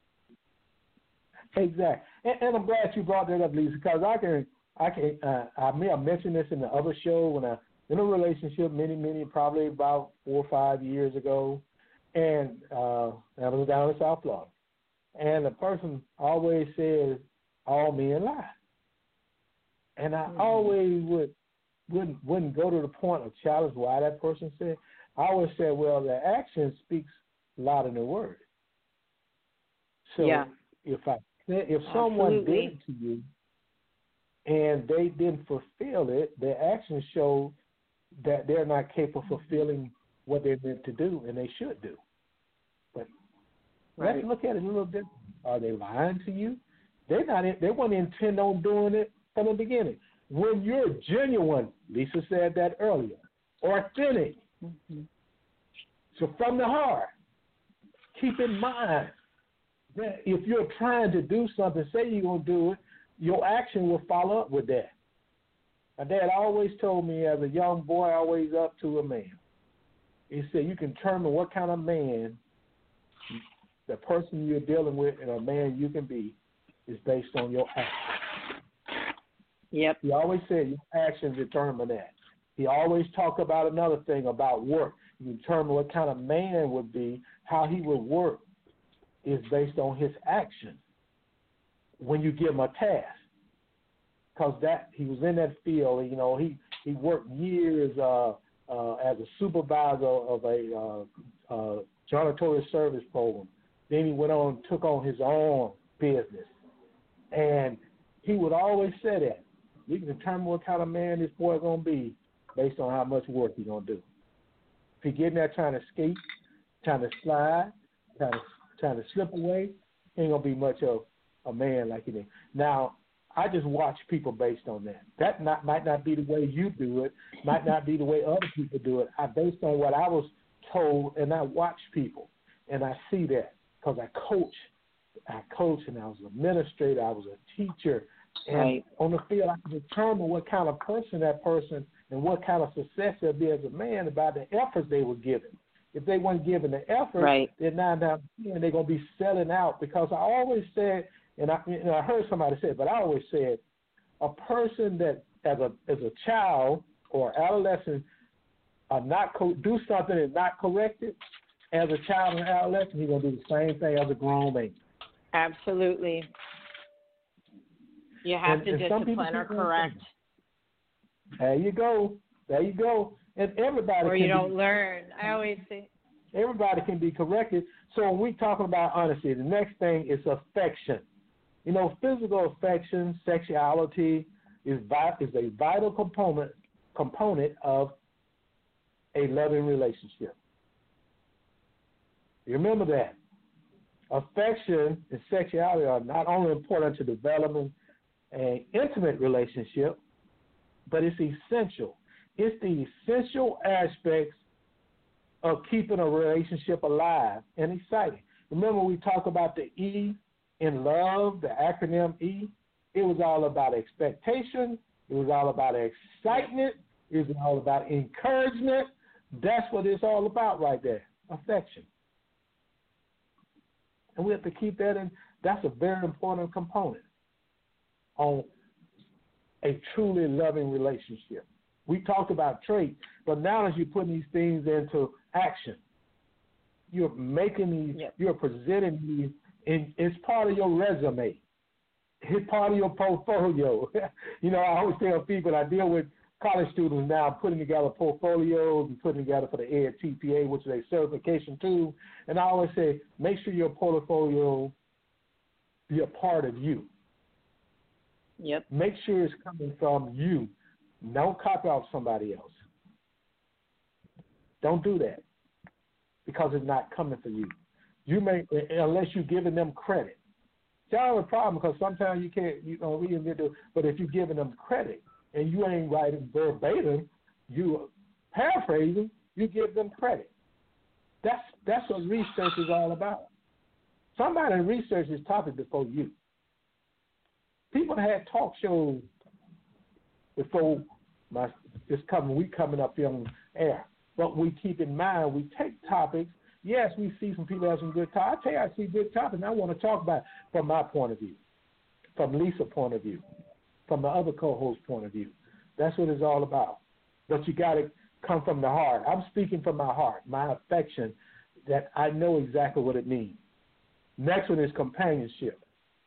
Exactly. And, and I'm glad you brought that up, Lisa, because I can, I can, uh, I may have mentioned this in the other show when I in a relationship many, many, probably about four or five years ago. And uh, I was down in South Florida. And the person always says, all men lie. And I mm-hmm. always would, wouldn't, wouldn't go to the point of challenge why that person said. I always said, well, the action speaks louder than the word. So yeah. if I if someone Absolutely. did to you and they didn't fulfill it, their actions show that they're not capable of fulfilling what they're meant to do and they should do. But right. let's look at it a little bit. Are they lying to you? They're not. They weren't intend on doing it from the beginning. When you're genuine, Lisa said that earlier, authentic. Mm-hmm. So from the heart, keep in mind that if you're trying to do something, say you're going to do it, your action will follow up with that. My dad always told me as a young boy, always up to a man. He said you can determine what kind of man the person you're dealing with and a man you can be is based on your actions. Yep. He always said your actions determine that. He always talked about another thing about work. You determine what kind of man would be, how he would work is based on his actions when you give him a task. Because that he was in that field, you know, he, he worked years uh, uh, as a supervisor of a uh, uh, janitorial service program. Then he went on and took on his own business. And he would always say that. You can determine what kind of man this boy is going to be based on how much work he's going to do. If he's getting there trying to skate, trying to slide, trying to, trying to slip away, he ain't going to be much of a man like he did. Now, I just watch people based on that. That not, might not be the way you do it, might not be the way other people do it. I based on what I was told, and I watch people, and I see that because I coach. I coach, and I was an administrator. I was a teacher. And right. on the field, I can determine what kind of person that person and what kind of success they'll be as a man about the efforts they were giving. If they weren't giving the effort, right. then now, now they're going to be selling out. Because I always said, and I, you know, I heard somebody say it, but I always said, a person that as a as a child or adolescent are not co- do something and not correct it, as a child and adolescent, he's going to do the same thing as a grown man. Absolutely. You have and, to and discipline or correct. There you go. There you go. And everybody or can you don't be, learn. I always say. Everybody can be corrected. So when we talking about honesty, the next thing is affection. You know, physical affection, sexuality is vi- is a vital component component of a loving relationship. You remember that. Affection and sexuality are not only important to developing an intimate relationship, but it's essential. It's the essential aspects of keeping a relationship alive and exciting. Remember we talked about the E in love, the acronym E? It was all about expectation. It was all about excitement. It was all about encouragement. That's what it's all about right there, affection. And we have to keep that in. That's a very important component on a truly loving relationship. We talked about traits, but now as you're putting these things into action, you're making these, yep. you're presenting these, and it's part of your resume. It's part of your portfolio. You know, I always tell people, I deal with college students now putting together portfolios and putting together for the E D T P A, which is a certification tool. And I always say, make sure your portfolio be a part of you. Yep. Make sure it's coming from you. Don't copy off somebody else. Don't do that because it's not coming from you. You may, unless you're giving them credit. See, I have a problem because sometimes you can't, you know, reinvent it, but if you're giving them credit and you ain't writing verbatim, you paraphrasing, you give them credit. That's that's what research is all about. Somebody researched this topic before you. People had talk shows before my this coming week coming up here on air. But we keep in mind, we take topics. Yes, we see some people have some good topics. I tell you, I see good topics, and I want to talk about it from my point of view, from Lisa's point of view, from the other co-host's point of view. That's what it's all about. But you got to come from the heart. I'm speaking from my heart, my affection, that I know exactly what it means. Next one is companionship.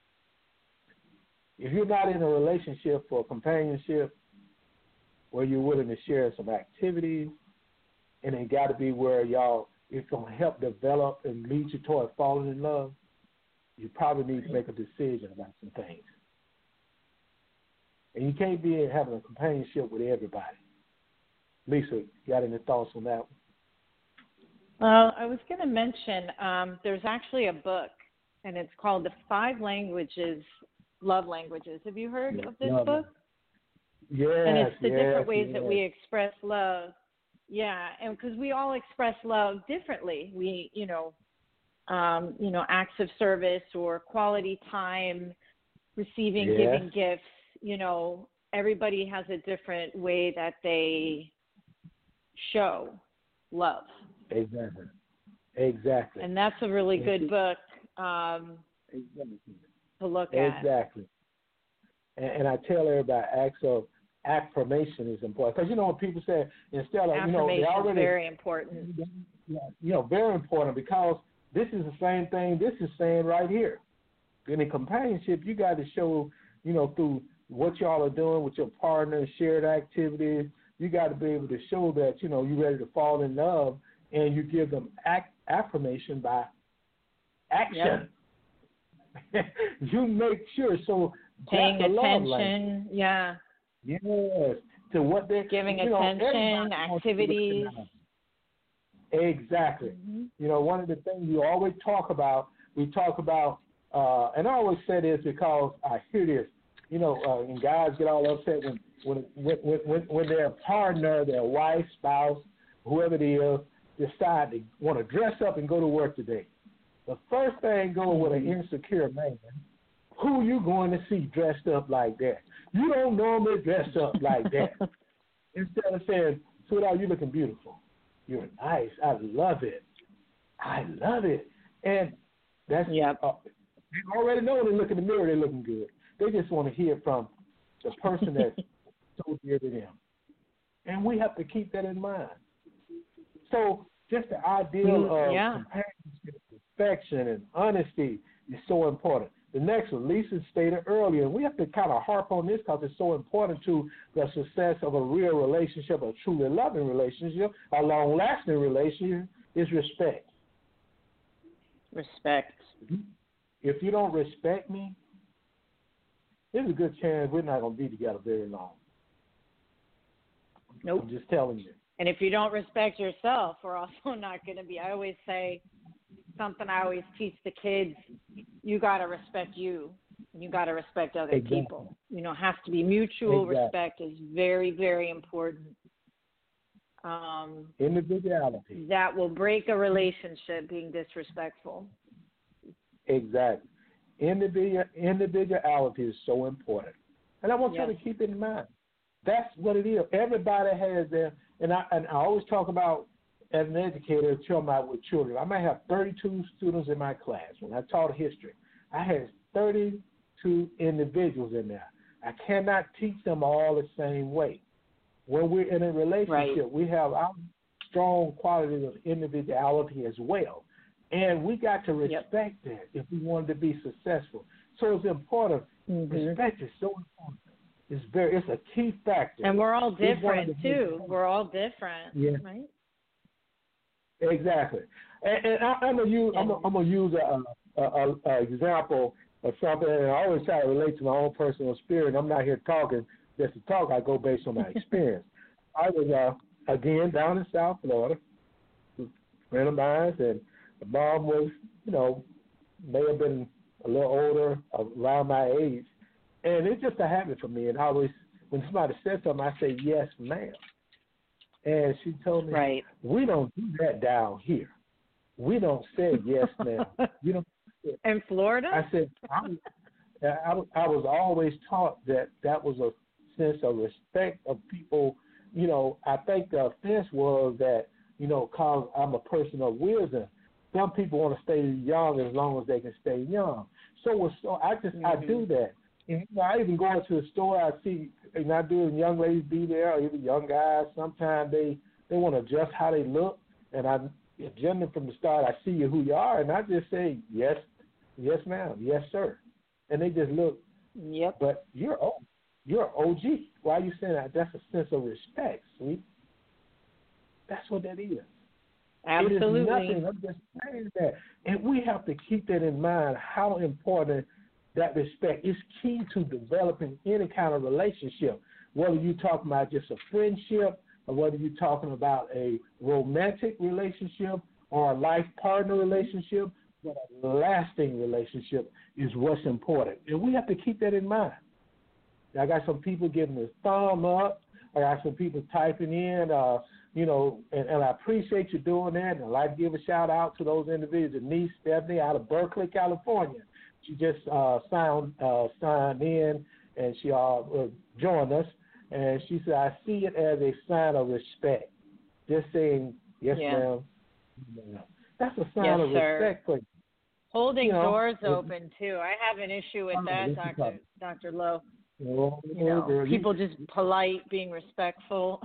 If you're not in a relationship for companionship where you're willing to share some activities, and it got to be where y'all, it's going to help develop and lead you toward falling in love, you probably need to make a decision about some things. And you can't be having a companionship with everybody. Lisa, got any thoughts on that one? Well, I was going to mention um, there's actually a book, and it's called The Five Languages, Love Languages. Have you heard of this love book? Yes, and it's the yes, different ways yes. that we express love. Yeah, and because we all express love differently. We, you know, um, you know, acts of service or quality time, receiving, yes. giving gifts. You know, everybody has a different way that they show love. Exactly. Exactly. And that's a really good book um, exactly. to look at. Exactly. Exactly. And, and I tell everybody, acts of affirmation is important. Because, you know, when people say, instead of, you know, they already. Affirmation is very important. You know, very important because this is the same thing this is saying right here. In a companionship, you got to show, you know, through what y'all are doing with your partner, shared activities, you got to be able to show that, you know, you're ready to fall in love, and you give them act, affirmation by action. Yep. You make sure. So paying attention, love yeah. Yes, to what they're giving you know, attention, activities. Exactly. Mm-hmm. You know, one of the things you always talk about, we talk about, uh, and I always say this because I hear this. you know, uh, and guys get all upset when when when when, when their partner, their wife, spouse, whoever it is, decide they want to dress up and go to work today. The first thing going with an insecure man, who you going to see dressed up like that? You don't normally dress up like that. Instead of saying, sweetheart, you're looking beautiful. You're nice. I love it. I love it. And that's, yep. uh, they already know when they look in the mirror, they're looking good. They just want to hear from the person that's so dear to them. And we have to keep that in mind. So just the ideal of yeah. companionship, affection, and honesty is so important. The next one, Lisa stated earlier, and we have to kind of harp on this because it's so important to the success of a real relationship, a truly loving relationship, a long-lasting relationship, is respect. Respect. If you don't respect me, there's a good chance we're not going to be together very long. Nope. I'm just telling you. And if you don't respect yourself, we're also not going to be. I always say something I always teach the kids, you got to respect you. You got to respect other exactly. people. You know, it has to be mutual exactly. respect is very, very important. Um, Individuality. That will break a relationship being disrespectful. Exactly. Individual, individuality is so important. And I want yes. you to keep it in mind. That's what it is. Everybody has their, and I, and I always talk about, as an educator, children out with children. I might have thirty-two students in my class. When I taught history, I had thirty-two individuals in there. I cannot teach them all the same way. When we're in a relationship, right. we have our strong qualities of individuality as well. And we got to respect yep. that if we wanted to be successful. So it's important. Mm-hmm. Respect is so important. It's very. It's a key factor. And we're all different too. We're all different. Yeah. Right. Exactly. And, and I, I'm gonna use. Yeah. I'm, I'm gonna use a, a, a, a example of something. And I always try to relate to my own personal experience. I'm not here talking just to talk. I go based on my experience. I was uh, again down in South Florida, a friend of mine, and the mom was, you know, may have been a little older, around my age. And it's just a habit for me. And I always, when somebody says something, I say, yes, ma'am. And she told me, right. we don't do that down here. We don't say yes, ma'am. You know, in Florida? I said, I, I, I was always taught that that was a sense of respect of people. You know, I think the offense was that, you know, because I'm a person of wisdom, some people want to stay young as long as they can stay young. So, so I just, mm-hmm. I do that. And, you know, I even go into the store, I see, and I do, and young ladies be there, or even young guys. Sometimes they, they want to adjust how they look, and I, generally from the start, I see you who you are, and I just say, yes, yes, ma'am, yes, sir. And they just look, yep. But you're old. You're O G. Why are you saying that? That's a sense of respect, sweet. That's what that is. Absolutely. It is nothing. I'm just saying that. And we have to keep that in mind, how important that respect is key to developing any kind of relationship, whether you're talking about just a friendship or whether you're talking about a romantic relationship or a life partner relationship, but a lasting relationship is what's important. And we have to keep that in mind. I got some people giving a thumb up. I got some people typing in, uh, you know, and, and I appreciate you doing that. And I'd like to give a shout out to those individuals. Denise Stephanie out of Berkeley, California. She just uh, signed, uh, signed in, and she uh, joined us. And she said, I see it as a sign of respect. Just saying, yes, yeah. ma'am. That's a sign yes, of sir. respect for you. Holding you know, doors it, open, too. I have an issue with oh, that, Doctor Doctor Lowe. Oh, you know, girl, people you, just polite, being respectful.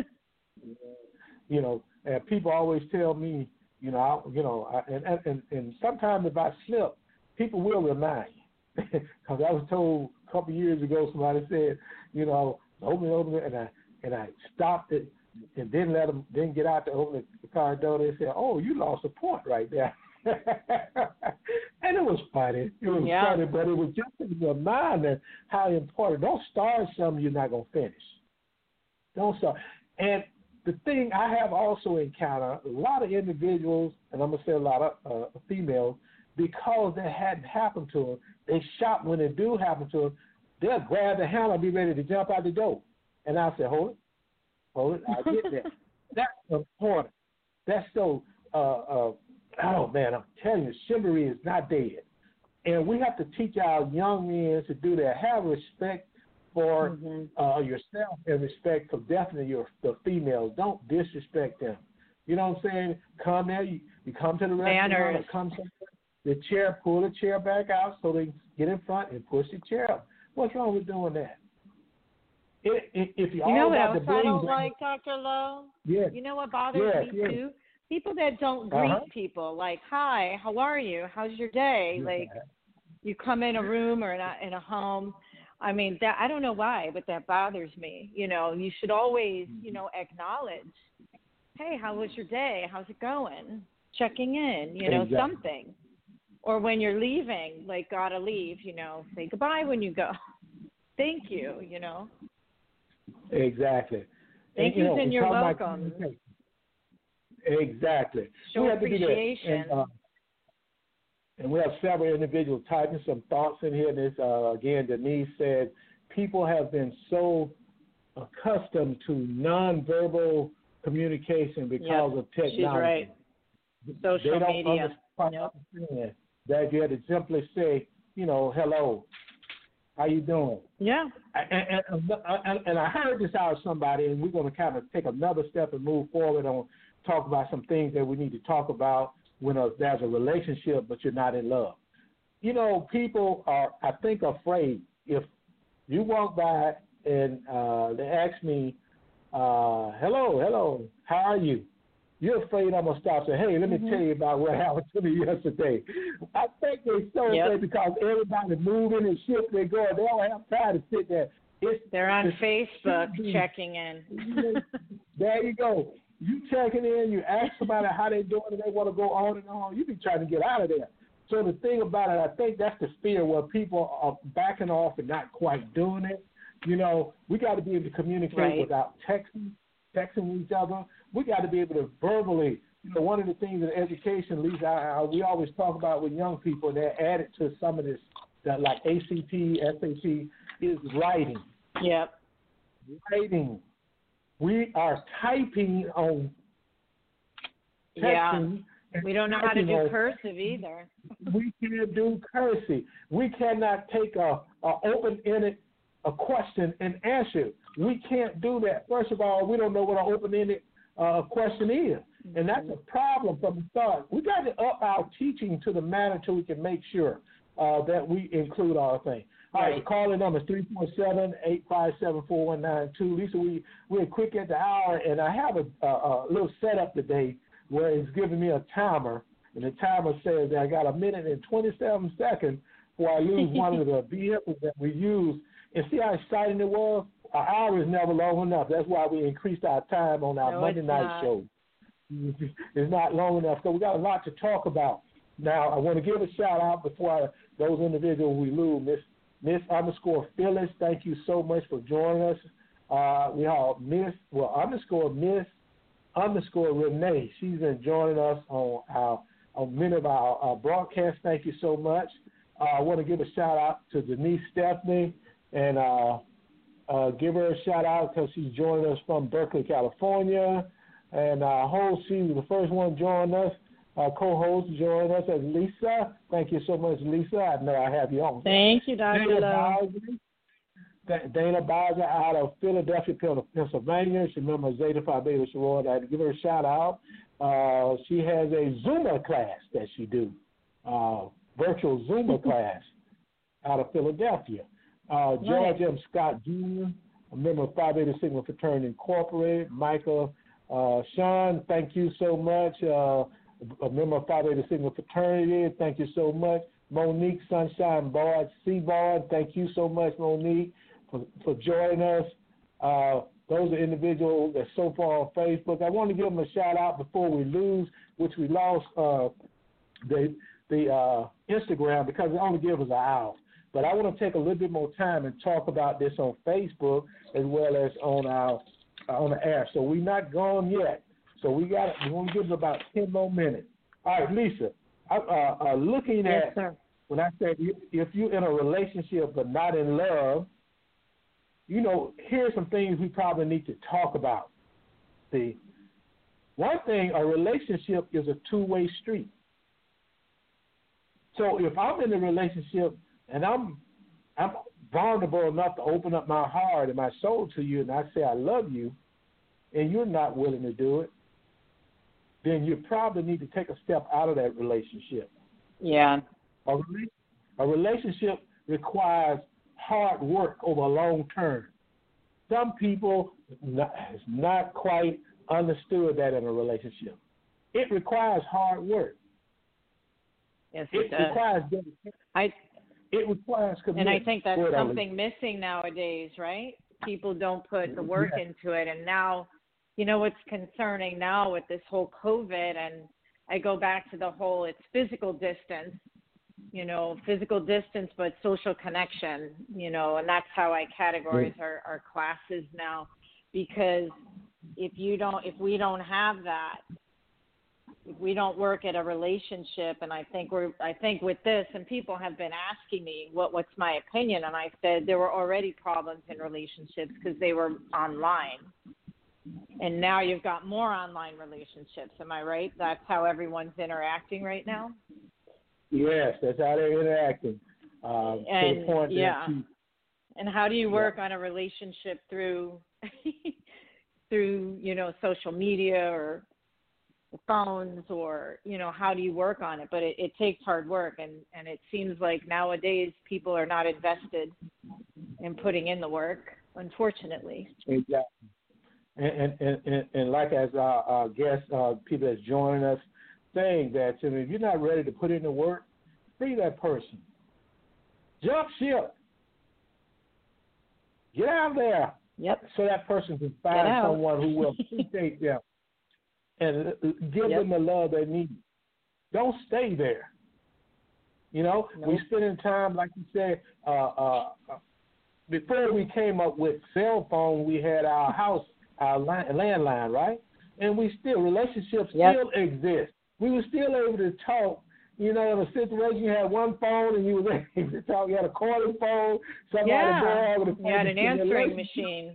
you know, and people always tell me, you know, I, you know, I, and, and and sometimes if I slip, people will remind you. Because I was told a couple of years ago, somebody said, you know, open it, open it, and I and I stopped it and didn't let them, didn't get out to open the car door. They said, oh, you lost a point right there. And it was funny. It was yeah. funny, but it was just a reminder how important. Don't start something you're not going to finish. Don't start. And the thing I have also encountered, a lot of individuals, and I'm going to say a lot of uh, females, because that hadn't happened to them, they shock when it do happen to them. they'll grab the handle and be ready to jump out the door. And I'll say, hold it, hold it, I'll get there. That's important. That's so, uh, uh, oh, man, I'm telling you, chivalry is not dead. And we have to teach our young men to do that. Have respect for mm-hmm. uh, yourself and respect for definitely your the females. Don't disrespect them. You know what I'm saying? Come there, you, you come to the restaurant, or come somewhere, the chair, pull the chair back out so they get in front and push the chair up. What's wrong with doing that? It, it, if you you know all what about else the I don't bling, like, Doctor Lowe? Yes. You know what bothers yes, me yes. too? People that don't greet uh-huh. people, like, hi, how are you? How's your day? Yeah. Like, you come in a room or in a, in a home. I mean, that I don't know why, but that bothers me. You know, you should always, you know, acknowledge, hey, how was your day? How's it going? Checking in, you know, exactly. something. Or when you're leaving, like, gotta leave, you know, say goodbye when you go. Thank you, you know. Exactly. Thank and, you yous know, and you're welcome. Exactly. Show we have appreciation. To do that. And, uh, and we have several individuals typing some thoughts in here. This uh, again, Denise said, people have been so accustomed to nonverbal communication because yep. of technology. She's right. Social they don't media. Understand yep. that you had to simply say, you know, hello, how you doing? Yeah. And, and, and, and I heard this out of somebody, and we're going to kind of take another step and move forward on talk about some things that we need to talk about when a, there's a relationship but you're not in love. You know, people are, I think, afraid. If you walk by and uh, they ask me, uh, hello, hello, how are you? You're afraid I'm going to stop and say, hey, let me mm-hmm. tell you about what happened to me yesterday. I think they're so yep. afraid because everybody's moving and shifting and going. They don't have time to sit there. It's, They're on it's, Facebook it's, checking in. There you go. You checking in, you ask somebody how they doing and they want to go on and on. You be trying to get out of there. So the thing about it, I think that's the fear where people are backing off and not quite doing it. You know, we got to be able to communicate right. without texting, texting each other. We got to be able to verbally, you know, one of the things in education, Lisa, I, I, we always talk about with young people, and they're added to some of this, that like A C T, S A T, is writing. Yep. Writing. We are typing on texting. Yeah. We don't know how to do cursive either. We can't do cursive. We cannot take a, a open-ended a question and answer. We can't do that. First of all, we don't know what an open-ended uh, question is, and that's a problem from the start. We got to up our teaching to the matter so we can make sure uh, that we include our thing. All right, the calling number is three four seven, eight five seven, four one nine two. Lisa, we, we're quick at the hour, and I have a, a, a little setup today where it's giving me a timer, and the timer says that I got a minute and twenty-seven seconds before I lose one of the vehicles that we use. And see how exciting it was? Our hour is never long enough. That's why we increased our time on our no, Monday night not. show. It's not long enough, so we got a lot to talk about. Now, I want to give a shout out before I, those individuals we lose. Miss Miss underscore Phyllis, thank you so much for joining us. Uh, we have Miss well underscore Miss underscore Renee. She's been joining us on our on many of our, our broadcasts. Thank you so much. Uh, I want to give a shout out to Denise Stephanie and uh, uh, give her a shout out because she's joining us from Berkeley, California. And uh, host, she was the first one joining us. Uh, co-host joining us as Lisa. Thank you so much, Lisa. I know I have you on. Thank you, Doctor Lowe. Dana Bowser out of Philadelphia, Pennsylvania. She's a member of Zeta Phi Beta Sorority. I had to give her a shout out. Uh, she has a Zumba class that she do, uh, virtual Zumba class out of Philadelphia. Uh, George nice. M. Scott Junior, a member of Phi Beta Sigma Fraternity Incorporated. Michael uh, Sean, thank you so much. Uh, a member of Phi Beta Sigma Fraternity, thank you so much. Monique Sunshine Bard, Seabard, thank you so much, Monique, for, for joining us. Uh, those are individuals that so far on Facebook. I want to give them a shout out before we lose, which we lost uh, the the uh, Instagram because it only gives us an hour. But I want to take a little bit more time and talk about this on Facebook as well as on our uh, on the air. So we're not gone yet. So we got we're going to give them about ten more minutes. All right, Lisa. Uh, uh, looking yes, at sir. when I say if you're in a relationship but not in love, you know, here's some things we probably need to talk about. See, one thing, a relationship is a two-way street. So if I'm in a relationship and I'm I'm vulnerable enough to open up my heart and my soul to you, and I say I love you, and you're not willing to do it, then you probably need to take a step out of that relationship. Yeah. A, a relationship requires hard work over a long term. Some people not, has not quite understood that in a relationship. It requires hard work. Yes, it, it does. requires dedication. I, it requires commitment. And I think that's something missing nowadays, right? People don't put the work yeah. into it. And now, you know, what's concerning now with this whole COVID, and I go back to the whole, it's physical distance, you know, physical distance, but social connection, you know, and that's how I categorize yeah. our, our classes now, because if you don't, if we don't have that, if we don't work at a relationship, and I think we're, I think with this, and people have been asking me what, what's my opinion, and I said there were already problems in relationships because they were online, and now you've got more online relationships. Am I right? That's how everyone's interacting right now. Yes, that's how they're interacting. Uh, and to the point yeah, that you, and how do you work yeah. on a relationship through, through you know, social media or phones, or you know, how do you work on it? But it, it takes hard work, and and it seems like nowadays people are not invested in putting in the work, unfortunately. Exactly. And and and, and like as our, our guests, uh, people that's joining us, saying that you know, if you're not ready to put in the work, free that person. Jump ship. Get out there. Yep. So that person can find someone who will appreciate them and give yep. them the love they need. Don't stay there. You know, nope. we spending time, like you said, uh, uh, before we came up with cell phone, we had our house, our landline, right? And we still, relationships yep. still exist. We were still able to talk. You know, in a situation, you had one phone and you were able to talk. You had a calling phone. Somebody yeah. with a phone. You had an answering machine.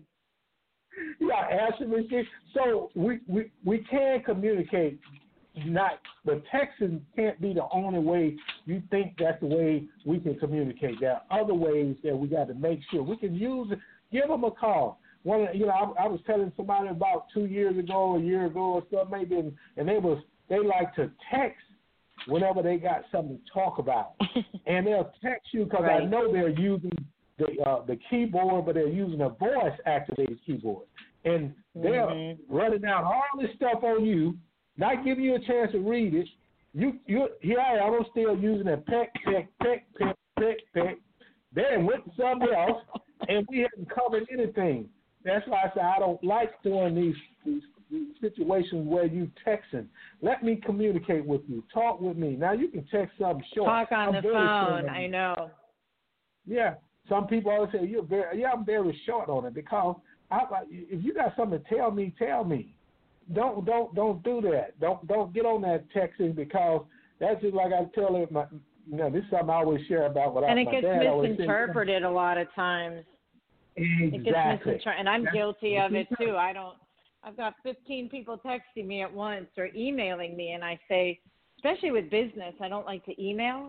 Yeah, answering machine. So we, we, we can communicate. Not, but texting can't be the only way you think that's the way we can communicate. There are other ways that we got to make sure we can use it. Give them a call. One, you know, I, I was telling somebody about two years ago, a year ago, or something maybe, and, and they was they like to text whenever they got something to talk about, and they'll text you because right. I know they're using the uh, the keyboard, but they're using a voice activated keyboard, and they're mm-hmm. running down all this stuff on you. Not giving you a chance to read it. You, you, here I am. I'm still using a peck, peck, peck, peck, peck, peck. Then went to something else, and we haven't covered anything. That's why I say I don't like doing these, these, these situations where you texting. Let me communicate with you. Talk with me. Now you can text something short. Talk on I'm the phone. I know. Yeah. Some people always say you're very. Yeah, I'm very short on it because I, if you got something to tell me, tell me. Don't don't don't do that. Don't don't get on that texting because that's just like I tell it. My, you know, this is something I always share about. What and I, it my gets dad misinterpreted a lot of times. Exactly. It gets misinterpreted, and I'm that's, guilty of it too. I don't. I've got fifteen people texting me at once or emailing me, and I say, especially with business, I don't like to email.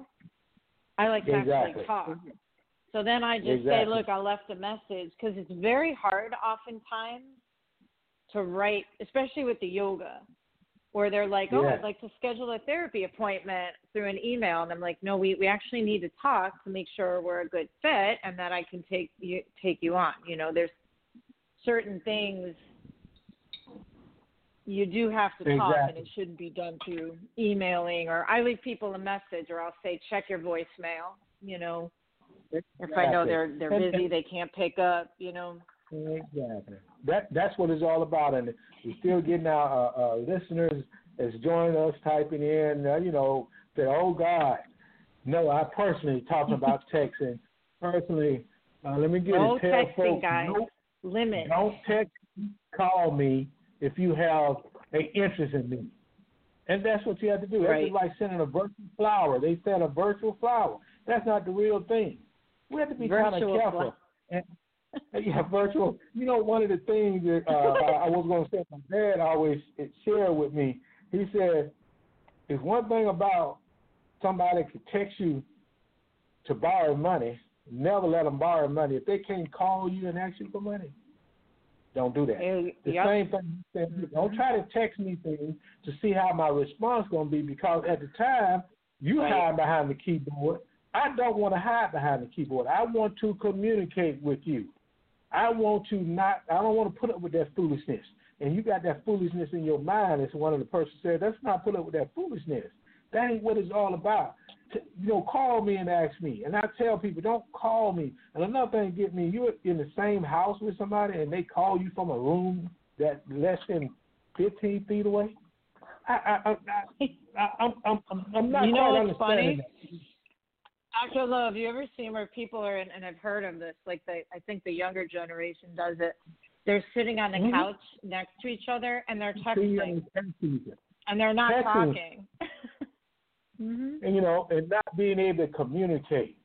I like to exactly. actually talk. So then I just exactly. say, look, I left a message because it's very hard oftentimes to write, especially with the yoga, where they're like, oh, yeah. I'd like to schedule a therapy appointment through an email. And I'm like, no, we, we actually need to talk to make sure we're a good fit and that I can take you, take you on. You know, there's certain things you do have to exactly. talk, and it shouldn't be done through emailing, or I leave people a message, or I'll say, check your voicemail, you know, exactly. if I know they're, they're busy, they can't pick up, you know. Exactly. That that's what it's all about, and we're still getting our uh, uh, listeners as joining us, typing in. Uh, you know, say, "Oh God, no!" I personally talking about texting. Personally, uh, let me get no it. Tell texting, folks, guys. Don't, Limit. Don't text. Call me if you have an interest in me, and that's what you have to do. Right. That's just like sending a virtual flower. They send a virtual flower. That's not the real thing. We have to be kind of careful. And, yeah, virtual. You know, one of the things that uh, I was going to say, my dad always shared with me, he said, there's one thing about somebody could text you to borrow money, never let them borrow money. If they can't call you and ask you for money, don't do that. The yep. same thing he said, don't try to text me things to see how my response is going to be, because at the time, you right. hide behind the keyboard. I don't want to hide behind the keyboard. I want to communicate with you. I want to not, I don't want to put up with that foolishness. And you got that foolishness in your mind, as one of the persons said, let's not put up with that foolishness. That ain't what it's all about. You know, call me and ask me. And I tell people, don't call me. And another thing, get me, you're in the same house with somebody and they call you from a room that less than fifteen feet away. I, I, I, I, I'm, I'm, I'm not you know quite what's funny? that. Doctor Love, you ever seen where people are, and I've heard of this, like the, I think the younger generation does it. They're sitting on the mm-hmm. couch next to each other and they're texting. And they're not texting. talking. Mm-hmm. And you know, and not being able to communicate.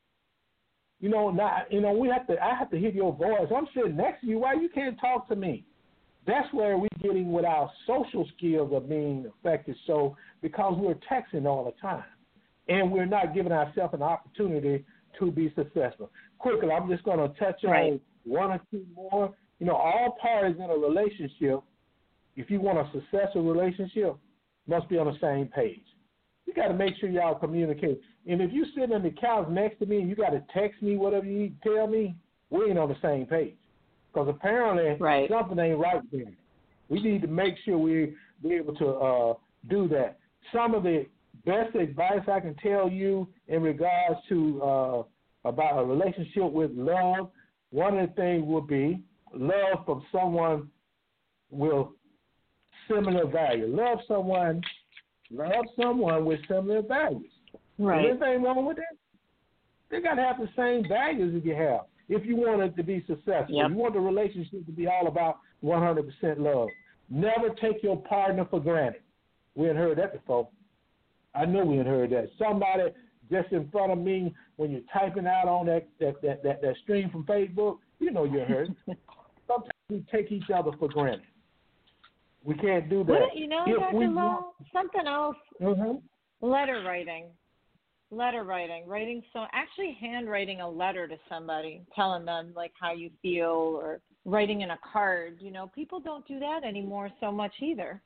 You know, not you know, we have to. I have to hear your voice. I'm sitting next to you. Why you can't talk to me? That's where we're getting with our social skills are being affected. So because we're texting all the time, and we're not giving ourselves an opportunity to be successful. Quickly, I'm just going to touch right. on one or two more. You know, all parties in a relationship, if you want a successful relationship, must be on the same page. You got to make sure y'all communicate. And if you sit on the couch next to me and you got to text me whatever you need to tell me, we ain't on the same page. Because apparently right. something ain't right there. We need to make sure we be able to uh, do that. Some of the best advice I can tell you in regards to uh, about a relationship with love, one of the things will be love from someone with similar value. Love someone Love someone with similar values. Right. Is anything wrong with that? They got to have the same values that you have if you want it to be successful. Yep. You want the relationship to be all about one hundred percent love. Never take your partner for granted. We hadn't heard that before. I know we hadn't heard that. Somebody just in front of me, when you're typing out on that, that, that, that, that stream from Facebook, you know you're heard. Sometimes we take each other for granted. We can't do that. What, you know, if Doctor we Love, something else, mm-hmm. letter writing. Letter writing. Writing so actually handwriting a letter to somebody, telling them like how you feel, or writing in a card. You know, people don't do that anymore so much either.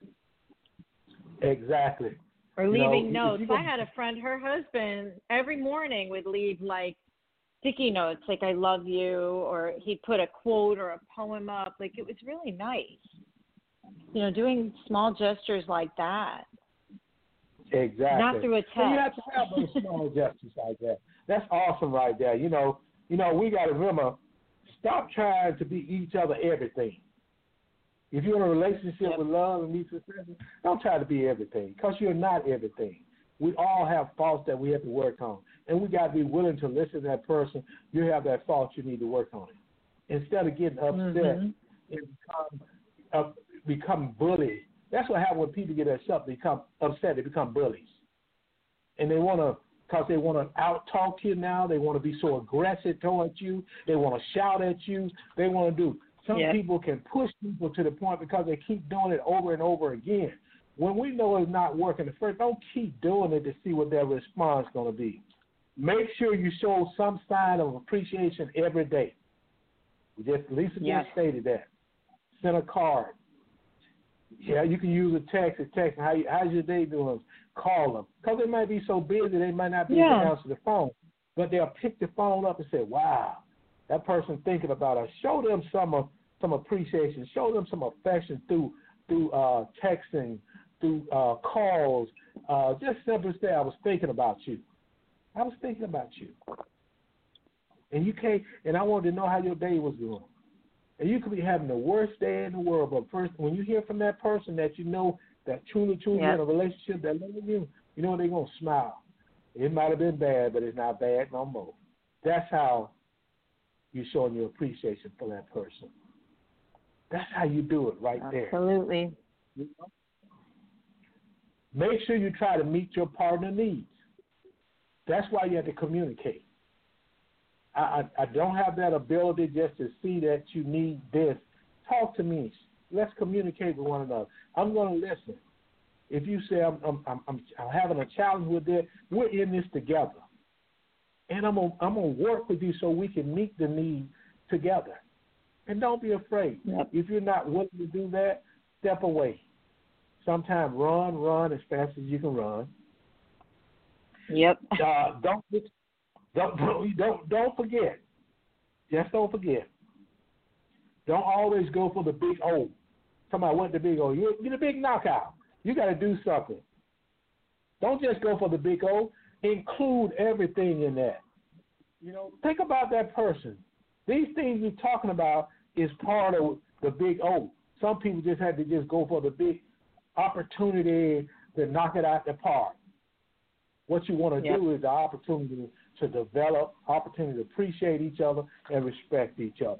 Exactly. Or you leaving know, notes. I had a friend, her husband, every morning would leave like sticky notes, like I love you, or he'd put a quote or a poem up. Like it was really nice. You know, doing small gestures like that. Exactly. Not through a text. So you have to have those small gestures like that. That's awesome right there. You know, you know, we got to remember, stop trying to be each other everything. If you're in a relationship yep. with love and be successful, don't try to be everything, because you're not everything. We all have faults that we have to work on, and we got to be willing to listen to that person. You have that fault, you need to work on it. Instead of getting upset mm-hmm. and become uh, become bullies. That's what happens when people get upset. They become upset. They become bullies, and they want to, because they want to out talk you now. They want to be so aggressive towards you. They want to shout at you. They want to do. Some yeah. people can push people to the point because they keep doing it over and over again. When we know it's not working at first, don't keep doing it to see what their response is going to be. Make sure you show some sign of appreciation every day. Just Lisa yes. just stated that. Send a card. Yeah, you can use a text. A text. How you, how's your day doing? Call them, because they might be so busy they might not be yeah. able to answer the phone. But they'll pick the phone up and say, "Wow, that person thinking about us." Show them some uh, some appreciation. Show them some affection through through uh, texting, through uh, calls. Uh, just simply say, "I was thinking about you. I was thinking about you." And you can't. And I wanted to know how your day was going. And you could be having the worst day in the world, but first, when you hear from that person that you know that truly, truly yep. in a relationship that loves you, you know they're going to smile. It might have been bad, but it's not bad no more. That's how you're showing your appreciation for that person. That's how you do it right there. Absolutely. You know? Make sure you try to meet your partner's needs. That's why you have to communicate. I, I, I don't have that ability just to see that you need this. Talk to me. Let's communicate with one another. I'm going to listen. If you say I'm, I'm, I'm, I'm having a challenge with this, we're in this together. And I'm gonna, I'm going to work with you so we can meet the need together. And don't be afraid. Yep. If you're not willing to do that, step away. Sometimes run, run as fast as you can run. Yep. Uh, don't, don't, don't, don't, don't forget. Just don't forget. Don't always go for the big O. Somebody went the big O. You get a big knockout. You got to do something. Don't just go for the big O. Include everything in that. You know, think about that person. These things we're talking about is part of the big O. Some people just had to just go for the big opportunity to knock it out the park. What you want to yep. do is the opportunity to develop, opportunity to appreciate each other and respect each other.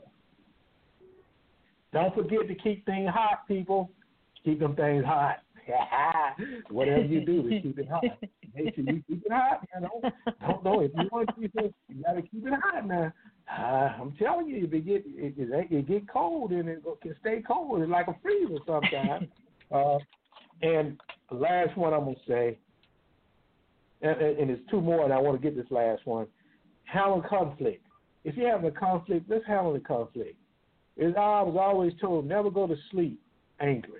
Don't forget to keep things hot, people. Keep them things hot. Whatever you do to keep it hot. Make sure you keep it hot. You know? Don't know if you want to keep it, you got to keep it hot now. Uh, I'm telling you, if it get it, it, it get cold and it can stay cold, it's like a freezer sometimes. uh, and the last one I'm gonna say, and, and it's two more, and I want to get this last one. Handle conflict. If you're having a conflict, let's handle the conflict. As I was always told, never go to sleep angry.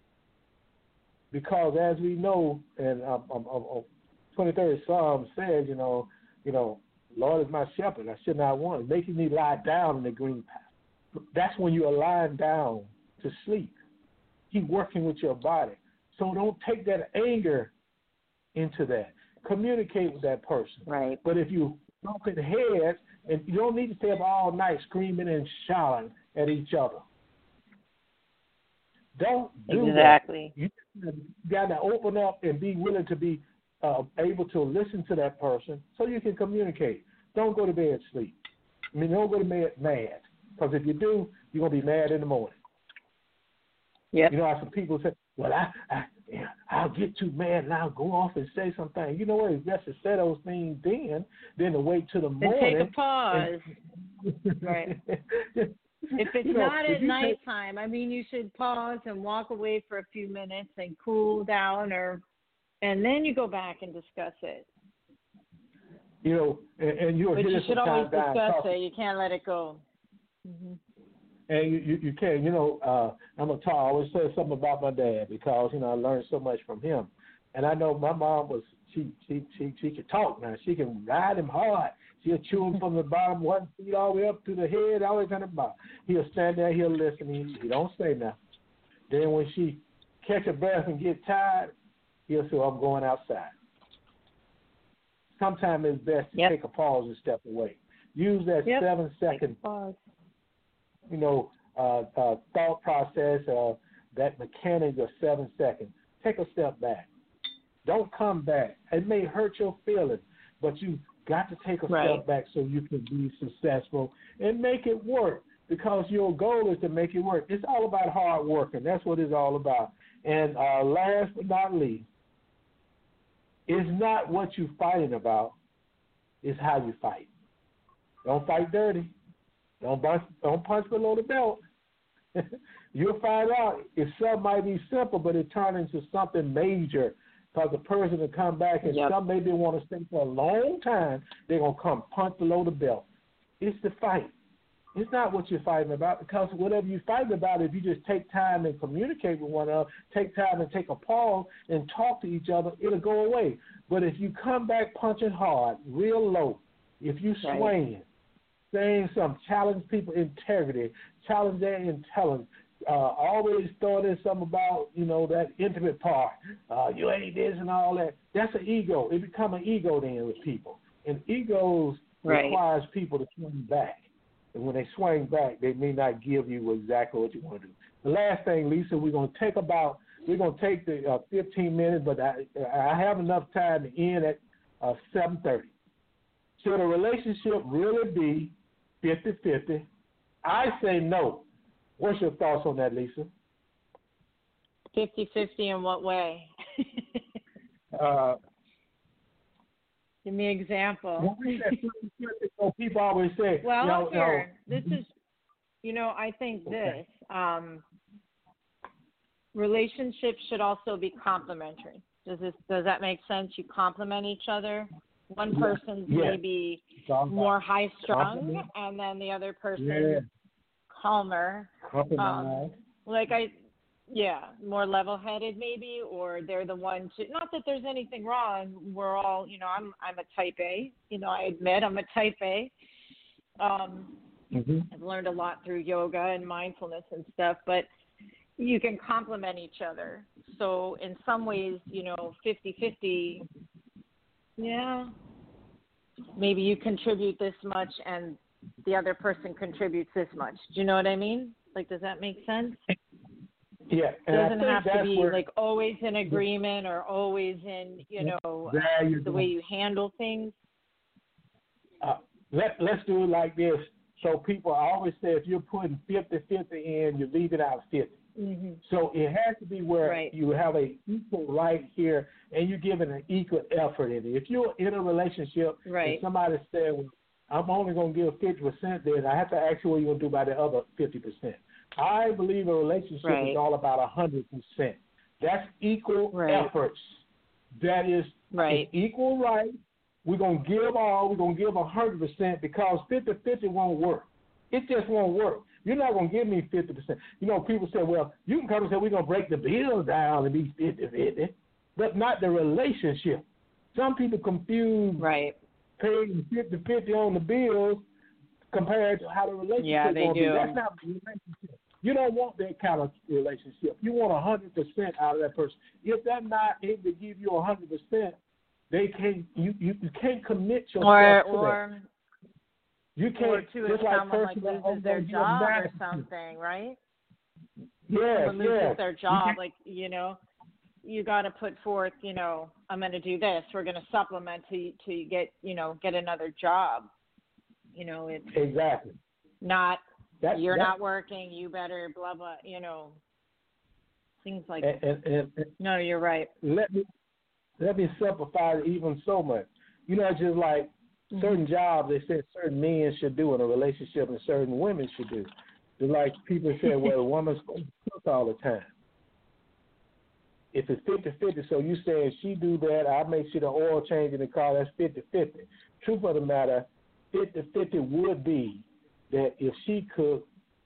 Because as we know, and um, um, um, twenty-third Psalm says, you know, you know, Lord is my shepherd, I should not want, making me lie down in the green path. That's when you are lying down to sleep. He's working with your body. So don't take that anger into that. Communicate with that person. Right. But if you bump in heads, and you don't need to stay up all night screaming and shouting at each other. Don't do exactly. that. You got to open up and be willing to be uh, able to listen to that person so you can communicate. Don't go to bed sleep. I mean, don't go to bed mad. Because if you do, you're going to be mad in the morning. Yep. You know how some people say, well, I, I, yeah, I'll get too mad and I'll go off and say something. You know what? It's best to say those things then than to wait till the and morning. Take a pause. And, right. If it's you know, not if at you nighttime, I mean, you should pause and walk away for a few minutes and cool down, or, and then you go back and discuss it. You know, and, and you'll but hear you this should from always time to time discuss talking. it. You can't let it go. Mm-hmm. And you, you, you can, you know, uh, I'm a talk. I always say something about my dad because, you know, I learned so much from him. And I know my mom was, she she she, she could talk now. She can ride him hard. She'll chew him from the bottom, one feet all the way up to the head, all the way to the bottom. He'll stand there, he'll listen, he, he don't say nothing. Then when she catch a breath and get tired, he'll say, I'm going outside. Sometimes it's best to yep. take a pause and step away. Use that yep. seven second you know, uh, uh, thought process, uh, that mechanic of seven seconds. Take a step back. Don't come back. It may hurt your feelings, but you got to take a right. step back so you can be successful and make it work because your goal is to make it work. It's all about hard work, and that's what it's all about. And uh, last but not least, it's not what you're fighting about, it's how you fight. Don't fight dirty. Don't punch, don't punch below the belt. You'll find out if something might be simple, but it turns into something major because the person will come back and yep. some maybe want to stay for a long time. They're going to come punch below the belt. It's the fight. It's not what you're fighting about because whatever you're fighting about, if you just take time and communicate with one another, take time and take a pause and talk to each other, it'll go away. But if you come back punching hard, real low, if you right. swing, saying something, challenge people's integrity, challenge their intelligence, uh, always throw in something about, you know, that intimate part. Uh, you ain't this and all that. That's an ego. It becomes an ego then with people. And egos right. requires people to swing back. And when they swing back, they may not give you exactly what you want to do. The last thing, Lisa, we're going to take about, we're going to take the uh, fifteen minutes, but I, I have enough time to end at uh, seven thirty. Should a relationship really be fifty-fifty? I say no. What's your thoughts on that, Lisa? fifty-fifty in what way? uh, Give me an example. When we say so people always say, well, you know, here, you know, this is, you know, I think okay. this, um, relationships should also be complementary. Does this, does that make sense? You complement each other. One person's yeah. maybe yeah. more high strung, and then the other person yeah. calmer. Um, like I, yeah, more level-headed maybe, or they're the one to. Not that there's anything wrong. We're all, you know, I'm I'm a type A. You know, I admit I'm a type A. Um, mm-hmm. I've learned a lot through yoga and mindfulness and stuff, but you can complement each other. So in some ways, you know, fifty-fifty, yeah, maybe you contribute this much and the other person contributes this much. Do you know what I mean? Like, does that make sense? Yeah. It doesn't have to be where, like always in agreement or always in, you know, you um, the way you handle things. Uh, let, let's do it like this. So people, I always say if you're putting fifty-fifty in, you're leaving out fifty. Mm-hmm. So it has to be where right. you have a equal right here and you're giving an equal effort in it. If you're in a relationship right. and somebody said, well, I'm only going to give fifty percent, then I have to ask you what you're going to do about the other fifty percent. I believe a relationship right. is all about one hundred percent. That's equal right. efforts. That is right. equal right. We're going to give all. We're going to give one hundred percent because fifty-fifty won't work. It just won't work. You're not going to give me fifty percent. You know, people say, well, you can come and say we're going to break the bill down and be fifty-fifty, but not the relationship. Some people confuse right. paying fifty-fifty on the bills compared to how the relationship yeah, they going to do. be. That's not a relationship. You don't want that kind of relationship. You want one hundred percent out of that person. If they're not able to give you one hundred percent, they can't. You, you, you can't commit yourself or, to or, that. You can't. Or to just if like someone like person loses their job or something, right? Yes, someone loses yes. their job, like, you know, you got to put forth, you know, I'm going to do this. We're going to supplement to to get, you know, get another job. You know, it's exactly not that, you're that, not working. You better blah blah. You know, things like and, and, and, and no, you're right. Let me let me simplify it even so much. You know, just like mm-hmm. certain jobs they said certain men should do in a relationship and certain women should do. Just like people say, well, a woman's going to cook all the time. If it's fifty-fifty, so you saying she do that, I make sure the oil change in the car, that's fifty-fifty. Truth of the matter, fifty-fifty would be that if she cooked,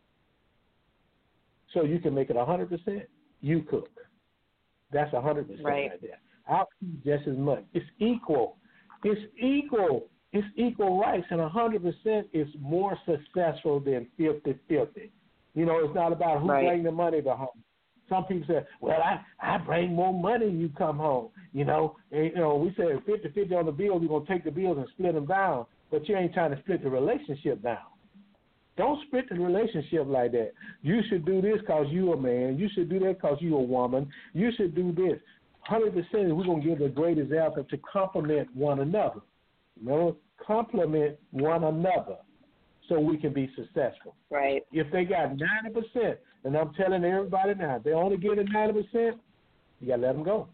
so you can make it one hundred percent, you cook. That's one hundred percent right, right there. I'll eat just as much. It's equal. It's equal. It's equal rights, and one hundred percent is more successful than fifty-fifty. You know, it's not about who right. brings the money to home. Some people say, well, I, I bring more money when you come home. You know, and, you know, we say fifty-fifty on the bills, we're going to take the bills and split them down, but you ain't trying to split the relationship down. Don't split the relationship like that. You should do this because you're a man. You should do that because you're a woman. You should do this. one hundred percent is we're going to give the great example to complement one another. Remember, complement one another so we can be successful. Right. If they got ninety percent, and I'm telling everybody now, if they only get a ninety percent, you got to let them go.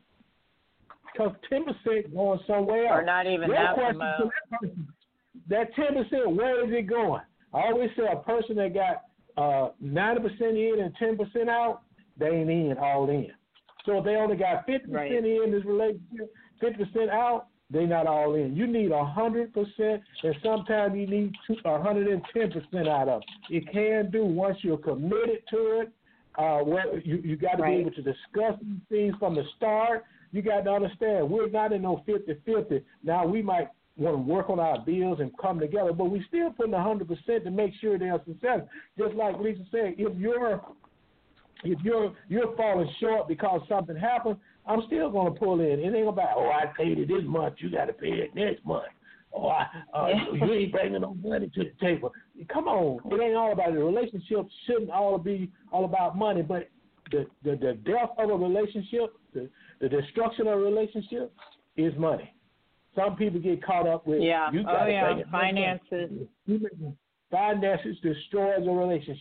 Because ten percent going somewhere else. Or not even Your that question amount. to that person, that ten percent, where is it going? I always say a person that got uh, ninety percent in and ten percent out, they ain't in all in. So if they only got fifty percent right. in this relationship, fifty percent out, they not all in. You need one hundred percent, and sometimes you need one hundred ten percent out of it. You can do once you're committed to it. Uh, well, you you got to right. be able to discuss these things from the start. You got to understand we're not in no fifty-fifty. Now, we might want to work on our bills and come together, but we still putting one hundred percent to make sure they're successful. Just like Lisa said, if you're if you're you're falling short because something happened, I'm still going to pull in. It ain't about, oh, I paid it this month, you got to pay it next month. Oh, I, uh, yeah. you ain't bringing no money to the table. Come on, it ain't all about it. The relationship shouldn't all be all about money, but the the, the death of a relationship, the, the destruction of a relationship is money. Some people get caught up with, yeah. you got oh, to yeah. bring it. Finances. Finances destroys a relationship.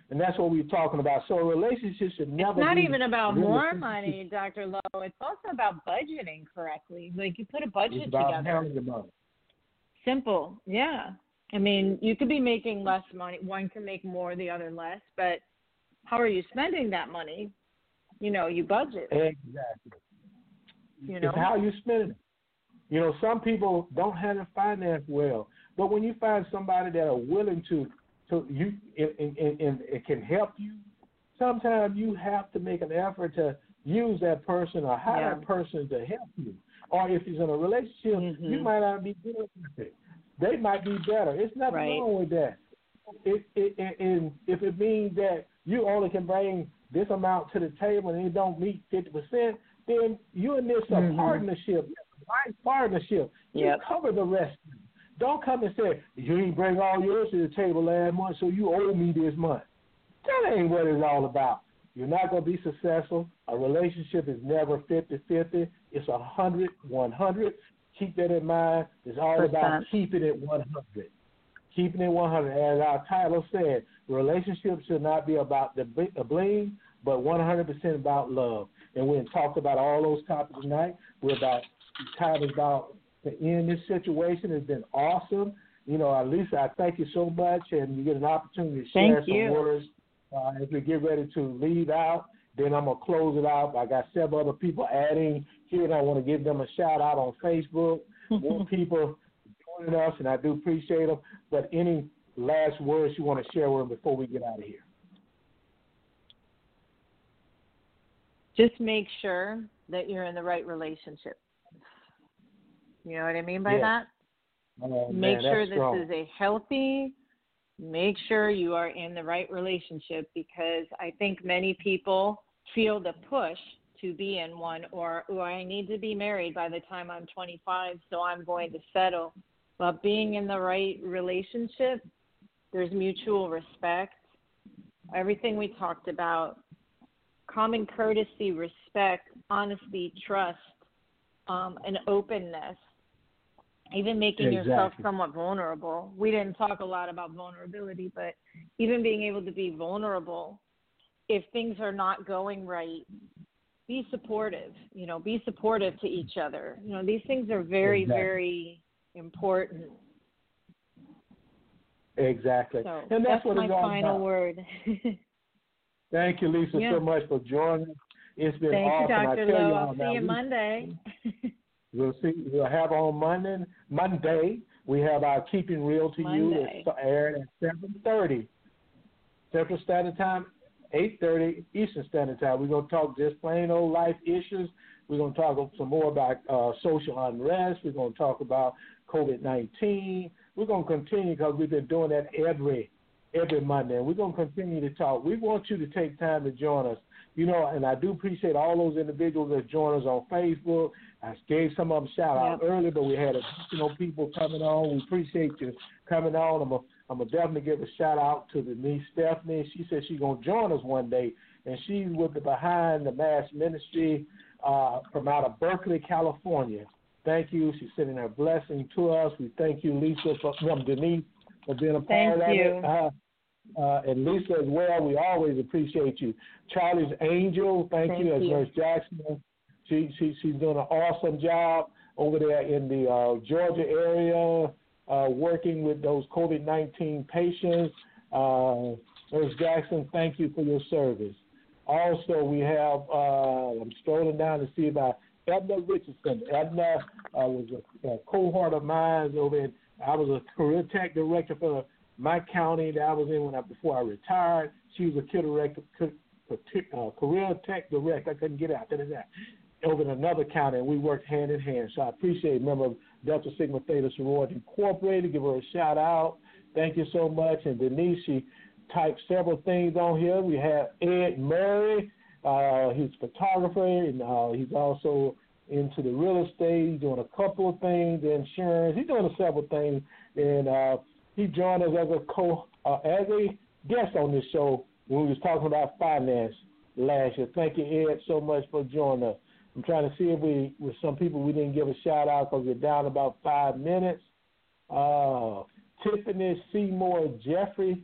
And that's what we're talking about. So a relationship should never It's not be even about really more money, Doctor Lowe. It's also about budgeting correctly. Like you put a budget it's about together. handling the money. Simple, yeah. I mean, you could be making less money. One can make more, the other less. But how are you spending that money? You know, you budget. Exactly. You know? It's how you spend it. You know, some people don't handle finance well, but when you find somebody that are willing to, to you, and, and, and it can help you, sometimes you have to make an effort to use that person or hire Yeah. that person to help you. Or if he's in a relationship, Mm-hmm. you might not be good with it. They might be better. It's nothing Right. wrong with that. It, it, it, and if it means that you only can bring this amount to the table and it don't meet fifty percent, then you and this a Mm-hmm. partnership, right? Partnership. You Yep. cover the rest. Don't come and say, you didn't bring all yours to the table last month, so you owe me this month. That ain't what it's all about. You're not going to be successful. A relationship is never fifty-fifty. It's one hundred one hundred. Keep that in mind. It's all Percent. about keeping it one hundred. Keeping it one hundred. As our title said, relationships should not be about the bling, but one hundred percent about love. And we talked about all those topics tonight. We're about, time is about to end this situation. It's been awesome. You know, Lisa, I thank you so much, and you get an opportunity to share Thank some you. words uh, as we get ready to leave out. Then I'm going to close it out. I got several other people adding here, and I want to give them a shout-out on Facebook. More people joining us, and I do appreciate them. But any last words you want to share with them before we get out of here? Just make sure that you're in the right relationship. You know what I mean by Yes. that? Oh, Make man, sure that's this strong. is a healthy, make sure you are in the right relationship, because I think many people feel the push to be in one, or, or I need to be married by the time I'm twenty-five, so I'm going to settle. But being in the right relationship, there's mutual respect. Everything we talked about, common courtesy, respect, honesty, trust, um, and openness. Even making Exactly. yourself somewhat vulnerable. We didn't talk a lot about vulnerability, but even being able to be vulnerable if things are not going right, be supportive. You know, be supportive to each other. You know, these things are very, Exactly. very important. Exactly. So and that's, that's what my it's all final about. word. Thank you, Lisa, Yeah. so much for joining. It's been Thank awesome. you, I Doctor tell Lowe. you I'll all see now, you we- Monday. We'll see. We'll have on Monday. Monday we have our Keeping Real to You. Monday. It's aired at seven thirty Central Standard Time, eight thirty Eastern Standard Time. We're gonna talk just plain old life issues. We're gonna talk some more about uh, social unrest. We're gonna talk about COVID nineteen. We're gonna continue because we've been doing that every every Monday, and we're gonna continue to talk. We want you to take time to join us. You know, and I do appreciate all those individuals that join us on Facebook. I gave some of them shout out Yep. earlier, but we had additional people coming on. We appreciate you coming on. I'm gonna I'm gonna definitely give a shout out to the niece Stephanie. She said she's gonna join us one day, and she's with the Behind the Mask Ministry uh, from out of Berkeley, California. Thank you. She's sending her blessing to us. We thank you, Lisa, for um, Denise, for being a part Thank of you. it. Uh, Uh, and Lisa as well, we always appreciate you. Charlie's Angel, thank, Thank you, as you. Nurse Jackson. She, she she's doing an awesome job over there in the uh, Georgia area, uh, working with those COVID nineteen patients. Uh, Nurse Jackson, thank you for your service. Also, we have, uh, I'm scrolling down to see about Edna Richardson. Edna uh, was a, a cohort of mine over in, I was a career tech director for my county that I was in when I, before I retired. She was a career, director, uh, career tech director. I couldn't get out. That is that. Over in another county, and we worked hand in hand. So I appreciate member of Delta Sigma Theta Sorority Incorporated. Give her a shout out. Thank you so much. And Denise, she typed several things on here. We have Ed Murray. Uh, he's a photographer, and uh, he's also into the real estate. He's doing a couple of things, insurance. He's doing several things, and uh, he joined us as a co uh, as a guest on this show when we was talking about finance last year. Thank you, Ed, so much for joining us. I'm trying to see if we, with some people, we didn't give a shout out because we're down about five minutes. Uh, Tiffany Seymour Jeffrey,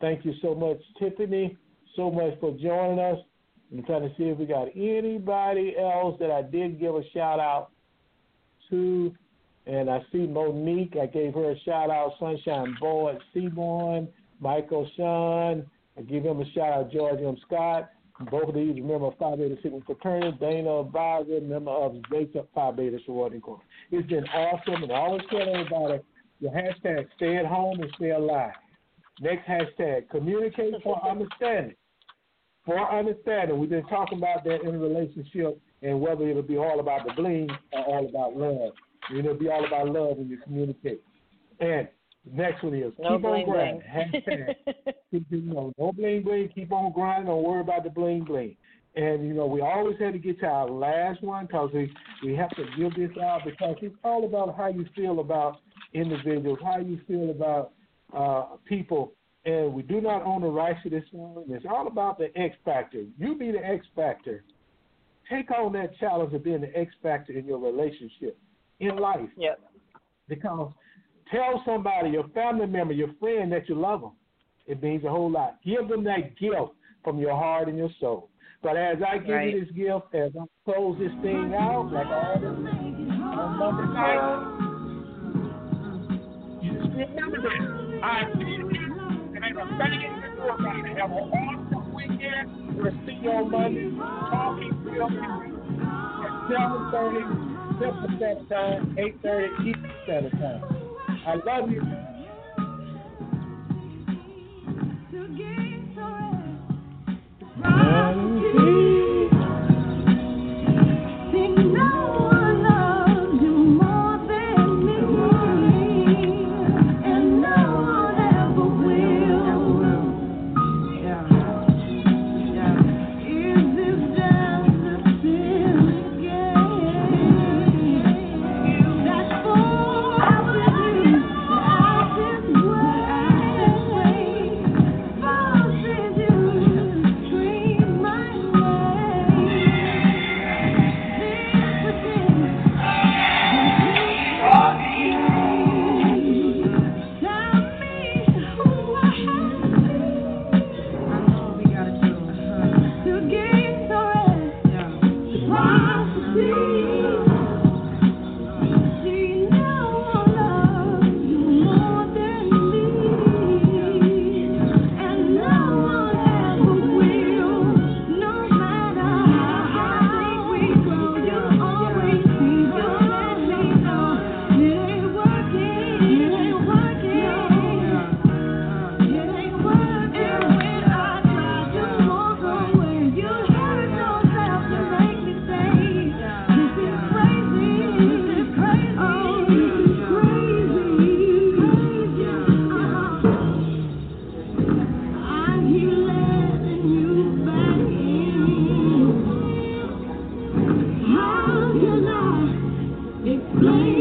Thank you so much, Tiffany, so much for joining us. I'm trying to see if we got anybody else that I did give a shout-out to. And I see Monique. I gave her a shout-out. Sunshine Boyd, Seaborn, Michael Sean. I give him a shout-out, George M. Scott. Both of these member of Phi Beta Sigma Fraternity. Dana Advisor, member of Zeta Phi Beta Sorority Corps. It's been awesome, and I always tell everybody, the hashtag stay at home and stay alive. Next hashtag, communicate for understanding. For understanding. We've been talking about that in a relationship and whether it'll be all about the bling or all about love. It'll be all about love when you communicate. And the next one is no keep bling, on grinding. bling. Hashtag. keep, you know, no bling bling. Keep on grinding. Don't worry about the bling bling. And, you know, we always had to get to our last one because we, we have to give this out because it's all about how you feel about individuals, how you feel about uh, people. And we do not own the rights to this one. It's all about the X factor. You be the X factor. Take on that challenge of being the X factor in your relationship, in life. Yep. Because tell somebody, your family member, your friend, that you love them. It means a whole lot. Give them that gift from your heart and your soul. But as I give right. you this gift, as I close this thing out, like I always on Monday night, you just remember this. I see you, and ain't a thing in this world about to have an awesome weekend. We'll see you on Monday, talking real at seven thirty Central Standard Time, eight thirty Eastern Standard Time. I love you. Explain.